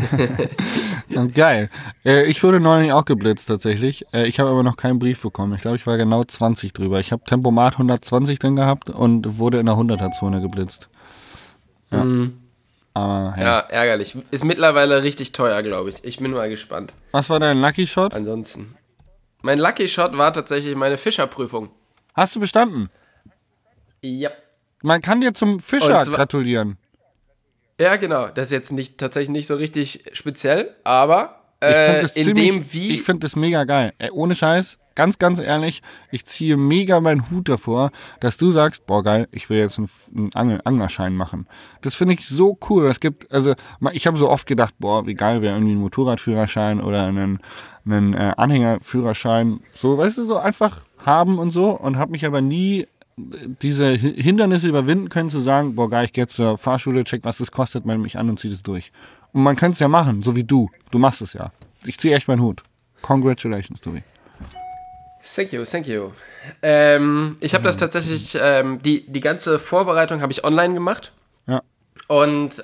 Geil. Ich wurde neulich auch geblitzt tatsächlich. Ich habe aber noch keinen Brief bekommen. Ich glaube, ich war genau 20 drüber. Ich habe Tempomat 120 drin gehabt und wurde in der 100er-Zone geblitzt. Ja. Aber, ja, ärgerlich. Ist mittlerweile richtig teuer, glaube ich. Ich bin mal gespannt. Was war dein Lucky Shot? Ansonsten. Mein Lucky Shot war tatsächlich meine Fischerprüfung. Hast du bestanden? Ja. Man kann dir zum Fischer gratulieren. Ja, genau. Das ist jetzt tatsächlich nicht so richtig speziell, aber ich finde das mega geil. Ohne Scheiß, ganz, ganz ehrlich, ich ziehe mega meinen Hut davor, dass du sagst, boah geil, ich will jetzt einen Anglerschein machen. Das finde ich so cool. Ich habe so oft gedacht, boah, wie geil wäre irgendwie ein Motorradführerschein oder einen Anhängerführerschein. So, weißt du, so einfach haben und so und habe mich aber nie diese Hindernisse überwinden können, zu sagen, boah geil, ich gehe jetzt zur Fahrschule, check, was das kostet, melde mich an und zieh das durch. Und man könnte es ja machen, so wie du. Du machst es ja. Ich ziehe echt meinen Hut. Congratulations, Tobi. Thank you, thank you. Ich habe das tatsächlich, die ganze Vorbereitung habe ich online gemacht. Ja. Und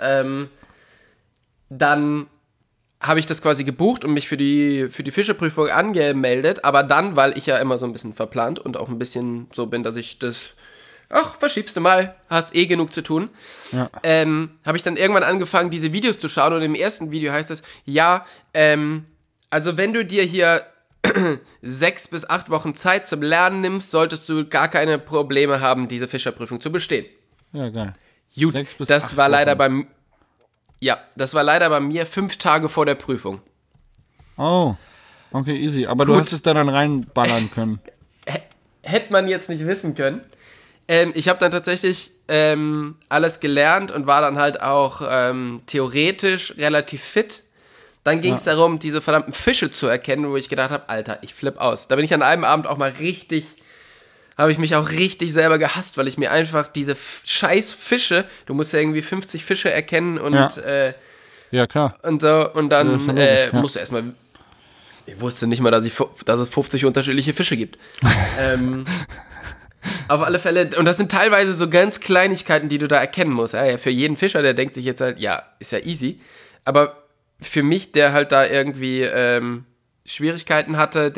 dann habe ich das quasi gebucht und mich für die Fischerprüfung angemeldet. Aber dann, weil ich ja immer so ein bisschen verplant und auch ein bisschen so bin, dass ich das, verschiebst du mal, hast eh genug zu tun. Ja. Habe ich dann irgendwann angefangen, diese Videos zu schauen. Und im ersten Video heißt es, also wenn du dir hier 6 bis 8 Wochen Zeit zum Lernen nimmst, solltest du gar keine Probleme haben, diese Fischerprüfung zu bestehen. Ja, geil. Gut, 6 bis das 8 war leider Wochen. das war leider bei mir 5 Tage vor der Prüfung. Oh, okay, easy. Aber du Gut. hast es da dann reinballern können. Hätte man jetzt nicht wissen können. Ich habe dann tatsächlich alles gelernt und war dann halt auch theoretisch relativ fit. Dann ging es darum, diese verdammten Fische zu erkennen, wo ich gedacht habe, Alter, ich flipp aus. Da bin ich an einem Abend auch mal habe ich mich auch richtig selber gehasst, weil ich mir einfach diese scheiß Fische, du musst ja irgendwie 50 Fische erkennen und Ja, klar. und so, und dann Ja, ist logisch, ja. musst du erstmal, ich wusste nicht mal, dass es 50 unterschiedliche Fische gibt. Auf alle Fälle, und das sind teilweise so ganz Kleinigkeiten, die du da erkennen musst. Ja, für jeden Fischer, der denkt sich jetzt halt, ja, ist ja easy, aber für mich, der halt da irgendwie Schwierigkeiten hatte,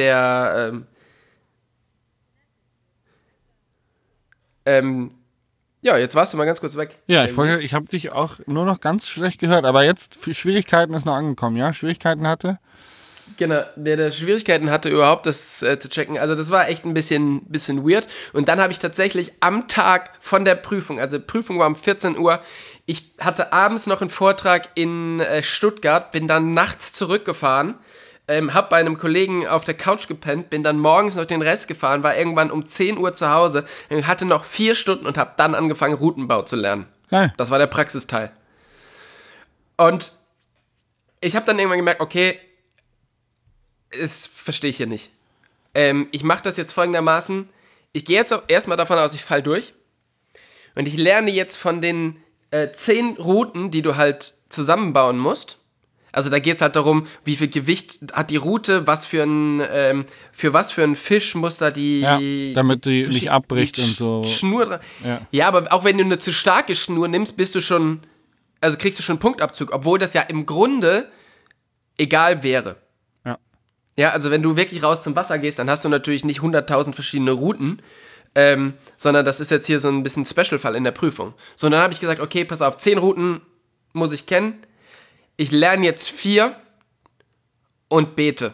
jetzt warst du mal ganz kurz weg. Ja, ich habe dich auch nur noch ganz schlecht gehört, aber jetzt für Schwierigkeiten ist noch angekommen, ja? Schwierigkeiten hatte? Genau, der Schwierigkeiten hatte, überhaupt das zu checken. Also das war echt ein bisschen weird. Und dann habe ich tatsächlich am Tag von der Prüfung, also Prüfung war um 14 Uhr, ich hatte abends noch einen Vortrag in Stuttgart, bin dann nachts zurückgefahren, hab bei einem Kollegen auf der Couch gepennt, bin dann morgens noch den Rest gefahren, war irgendwann um 10 Uhr zu Hause, hatte noch 4 Stunden und habe dann angefangen, Routenbau zu lernen. Geil. Das war der Praxisteil. Und ich habe dann irgendwann gemerkt, okay, das verstehe ich hier nicht. Ich mache das jetzt folgendermaßen, ich gehe jetzt erstmal davon aus, ich fall durch und ich lerne jetzt von den 10 Routen, die du halt zusammenbauen musst. Also da geht es halt darum, wie viel Gewicht hat die Route, für was für einen Fisch muss da damit die nicht abbricht und so. Schnur dran. Ja. Ja, aber auch wenn du eine zu starke Schnur nimmst, kriegst du schon einen Punktabzug, obwohl das ja im Grunde egal wäre. Ja. Ja, also wenn du wirklich raus zum Wasser gehst, dann hast du natürlich nicht 100.000 verschiedene Routen, sondern das ist jetzt hier so ein bisschen Special-Fall in der Prüfung. So, und dann habe ich gesagt, okay, pass auf, 10 Routen muss ich kennen. Ich lerne jetzt 4 und bete.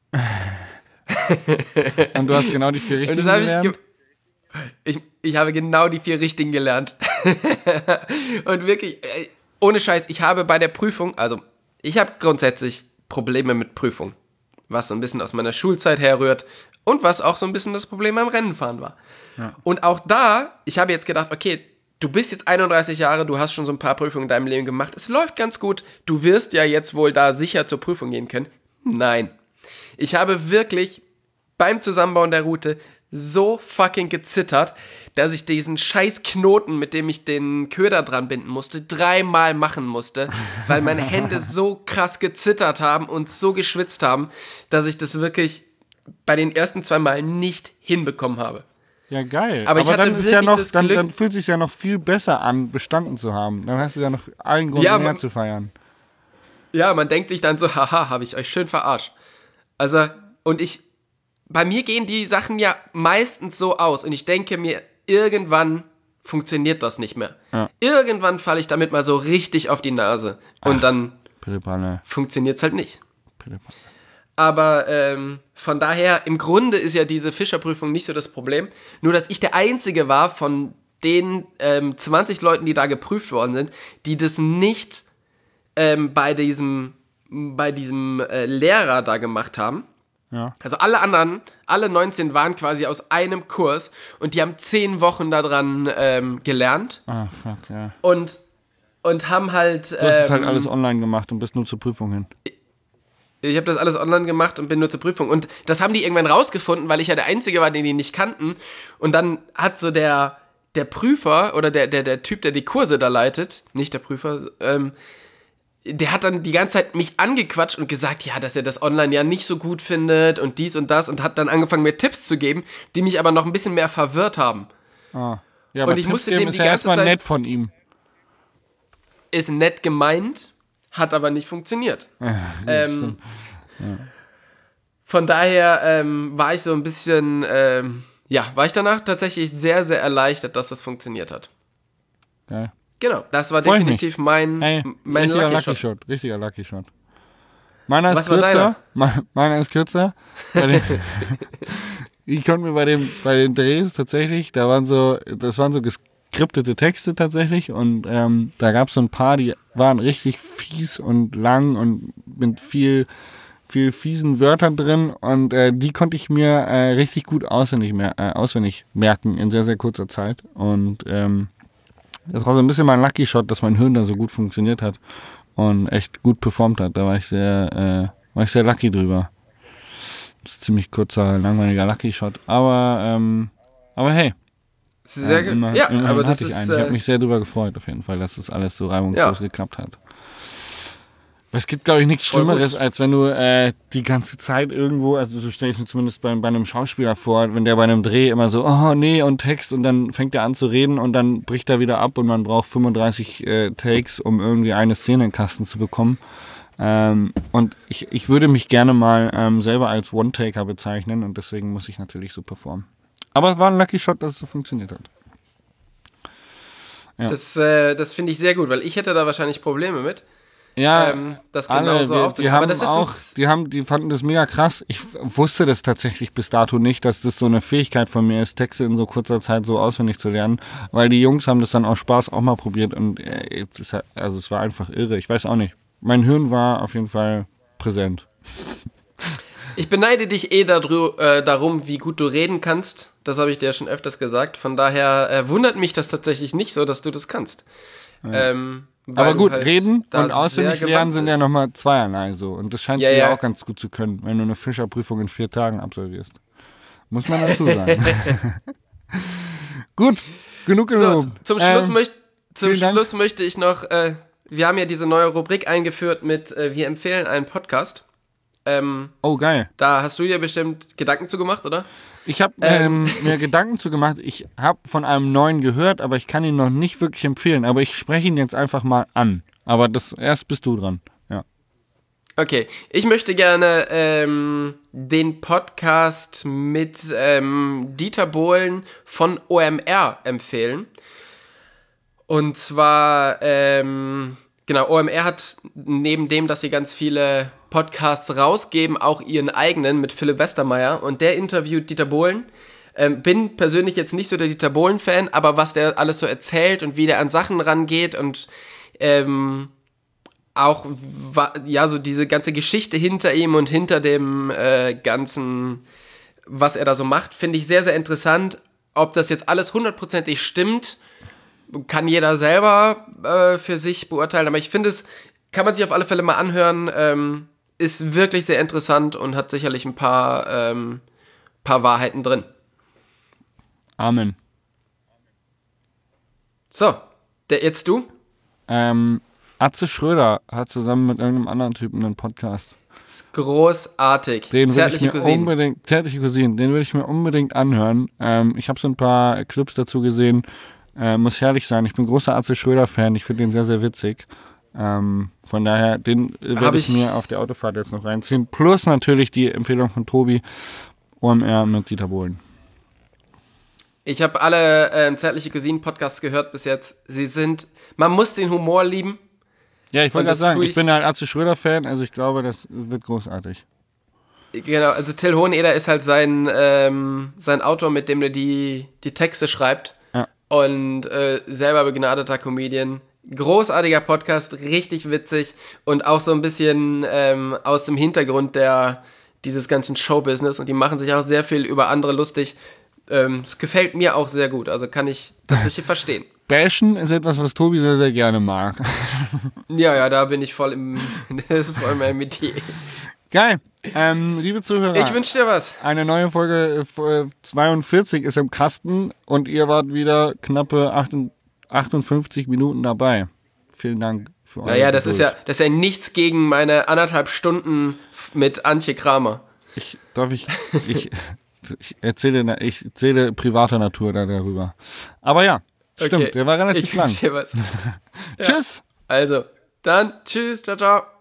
Und du hast genau die 4 richtigen Und das gelernt? ich habe genau die 4 richtigen gelernt. Und wirklich, ohne Scheiß, ich habe bei der Prüfung, also ich habe grundsätzlich Probleme mit Prüfung, was so ein bisschen aus meiner Schulzeit herrührt und was auch so ein bisschen das Problem beim Rennenfahren war. Ja. Und auch da, ich habe jetzt gedacht, okay, du bist jetzt 31 Jahre, du hast schon so ein paar Prüfungen in deinem Leben gemacht, es läuft ganz gut, du wirst ja jetzt wohl da sicher zur Prüfung gehen können. Nein. Ich habe wirklich beim Zusammenbauen der Route so fucking gezittert, dass ich diesen scheiß Knoten, mit dem ich den Köder dran binden musste, 3-mal machen musste, weil meine Hände so krass gezittert haben und so geschwitzt haben, dass ich das wirklich bei den ersten 2 Mal nicht hinbekommen habe. Ja, geil. Aber ich hatte dann ist ja wirklich noch, das Glück- dann fühlt es sich ja noch viel besser an, bestanden zu haben. Dann hast du ja noch allen Grund mehr zu feiern. Ja, man denkt sich dann so, haha, habe ich euch schön verarscht. Also, bei mir gehen die Sachen ja meistens so aus und ich denke mir, irgendwann funktioniert das nicht mehr. Ja. Irgendwann falle ich damit mal so richtig auf die Nase und dann funktioniert es halt nicht. Aber von daher, im Grunde ist ja diese Fischerprüfung nicht so das Problem. Nur, dass ich der Einzige war von den 20 Leuten, die da geprüft worden sind, die das nicht bei diesem Lehrer da gemacht haben. Ja. Also alle anderen, alle 19 waren quasi aus einem Kurs und die haben 10 Wochen daran gelernt. Ah, fuck, ja. Und haben halt... Du hast es halt alles online gemacht und bist nur zur Prüfung hin. Ich habe das alles online gemacht und bin nur zur Prüfung. Und das haben die irgendwann rausgefunden, weil ich ja der Einzige war, den die nicht kannten. Und dann hat so der Prüfer oder der Typ, der die Kurse da leitet, nicht der Prüfer, der hat dann die ganze Zeit mich angequatscht und gesagt, ja, dass er das online ja nicht so gut findet und dies und das und hat dann angefangen, mir Tipps zu geben, die mich aber noch ein bisschen mehr verwirrt haben. Ah. Ja, aber Und ich musste dem ist die ja ganze erstmal Zeit- nett von ihm. Ist nett gemeint, hat aber nicht funktioniert. Stimmt. Von daher war ich so ein bisschen, war ich danach tatsächlich sehr, sehr erleichtert, dass das funktioniert hat. Geil. Genau, das war Freu ich definitiv mein richtiger Lucky Shot. Richtiger Lucky Shot. Meiner ist Was war kürzer. Meiner ist kürzer. Ich konnte mir bei den Drehs tatsächlich, das waren so geskriptete Texte tatsächlich und da gab es so ein paar, die waren richtig fies und lang und mit viel fiesen Wörtern drin und die konnte ich mir richtig gut auswendig merken in sehr, sehr kurzer Zeit und das war so ein bisschen mein Lucky Shot, dass mein Hirn da so gut funktioniert hat und echt gut performt hat. Da war ich sehr lucky drüber. Das ist ein ziemlich kurzer, langweiliger Lucky Shot. Aber hey. Sehr gut. Immerhin aber das hatte ich ist. einen. Ich habe mich sehr drüber gefreut, auf jeden Fall, dass das alles so reibungslos geklappt hat. Es gibt, glaube ich, nichts Voll Schlimmeres, gut. als wenn du die ganze Zeit irgendwo, also so stelle ich mir zumindest bei einem Schauspieler vor, wenn der bei einem Dreh immer so, oh nee, und Text und dann fängt er an zu reden und dann bricht er wieder ab und man braucht 35 Takes, um irgendwie eine Szene in den Kasten zu bekommen. Und ich würde mich gerne mal selber als One-Taker bezeichnen und deswegen muss ich natürlich so performen. Aber es war ein Lucky Shot, dass es so funktioniert hat. Ja. Das finde ich sehr gut, weil ich hätte da wahrscheinlich Probleme mit. Ja, das genau so aufzunehmen. Aber das ist die fanden das mega krass. Ich wusste das tatsächlich bis dato nicht, dass das so eine Fähigkeit von mir ist, Texte in so kurzer Zeit so auswendig zu lernen, weil die Jungs haben das dann aus Spaß auch mal probiert und es war einfach irre. Ich weiß auch nicht. Mein Hirn war auf jeden Fall präsent. Ich beneide dich darum, wie gut du reden kannst. Das habe ich dir ja schon öfters gesagt. Von daher wundert mich das tatsächlich nicht so, dass du das kannst. Ja. Aber gut, halt reden und auswendig lernen sind ja nochmal zweierlei so. Und das scheint sie ja auch ganz gut zu können, wenn du eine Fischerprüfung in 4 Tagen absolvierst. Muss man dazu sagen. Gut, genug gelobt. So, zum Schluss möchte ich noch, wir haben ja diese neue Rubrik eingeführt mit wir empfehlen einen Podcast. Oh, geil. Da hast du dir bestimmt Gedanken zu gemacht, oder? Ich habe mir Gedanken zu gemacht. Ich habe von einem neuen gehört, aber ich kann ihn noch nicht wirklich empfehlen. Aber ich spreche ihn jetzt einfach mal an. Aber erst bist du dran. Ja. Okay, ich möchte gerne den Podcast mit Dieter Bohlen von OMR empfehlen. Und zwar, OMR hat neben dem, dass sie ganz viele Podcasts rausgeben, auch ihren eigenen mit Philipp Westermeier. Und der interviewt Dieter Bohlen. Bin persönlich jetzt nicht so der Dieter Bohlen-Fan, aber was der alles so erzählt und wie der an Sachen rangeht und auch so diese ganze Geschichte hinter ihm und hinter dem ganzen, was er da so macht, finde ich sehr, sehr interessant. Ob das jetzt alles 100%ig stimmt, kann jeder selber für sich beurteilen, aber ich finde kann man sich auf alle Fälle mal anhören, ist wirklich sehr interessant und hat sicherlich ein paar Wahrheiten drin. Amen. So, jetzt du? Atze Schröder hat zusammen mit irgendeinem anderen Typen einen Podcast. Das ist großartig. Zärtliche Cousinen, den würde ich mir unbedingt anhören. Ich habe so ein paar Clips dazu gesehen. Muss herrlich sein. Ich bin großer Atze Schröder-Fan. Ich finde den sehr, sehr witzig. Von daher, den werde ich mir auf der Autofahrt jetzt noch reinziehen. Plus natürlich die Empfehlung von Tobi, OMR mit Dieter Bohlen. Ich habe alle Zärtliche Cousinen-Podcasts gehört bis jetzt. Man muss den Humor lieben. Ja, ich wollte gerade sagen, ich bin halt Atze Schröder-Fan, also ich glaube, das wird großartig. Genau, also Till Hoheneder ist halt sein Autor, mit dem er die Texte schreibt. Ja. Und selber begnadeter Comedian. Großartiger Podcast, richtig witzig und auch so ein bisschen aus dem Hintergrund dieses ganzen Showbusiness und die machen sich auch sehr viel über andere lustig. Es gefällt mir auch sehr gut, also kann ich tatsächlich verstehen. Bashen ist etwas, was Tobi sehr, sehr gerne mag. Ja, da bin ich das ist voll mein Metier. Geil. Liebe Zuhörer. Ich wünsche dir was. Eine neue Folge 42 ist im Kasten und ihr wart wieder knappe 58 Minuten dabei. Vielen Dank für eure Naja, das Geduld. ist ja nichts gegen meine 1,5 Stunden mit Antje Kramer. Ich erzähle privater Natur darüber. Aber ja, stimmt, Okay. der war relativ Ich lang. wünsche dir was. Tschüss! Also, dann tschüss, ciao, ciao.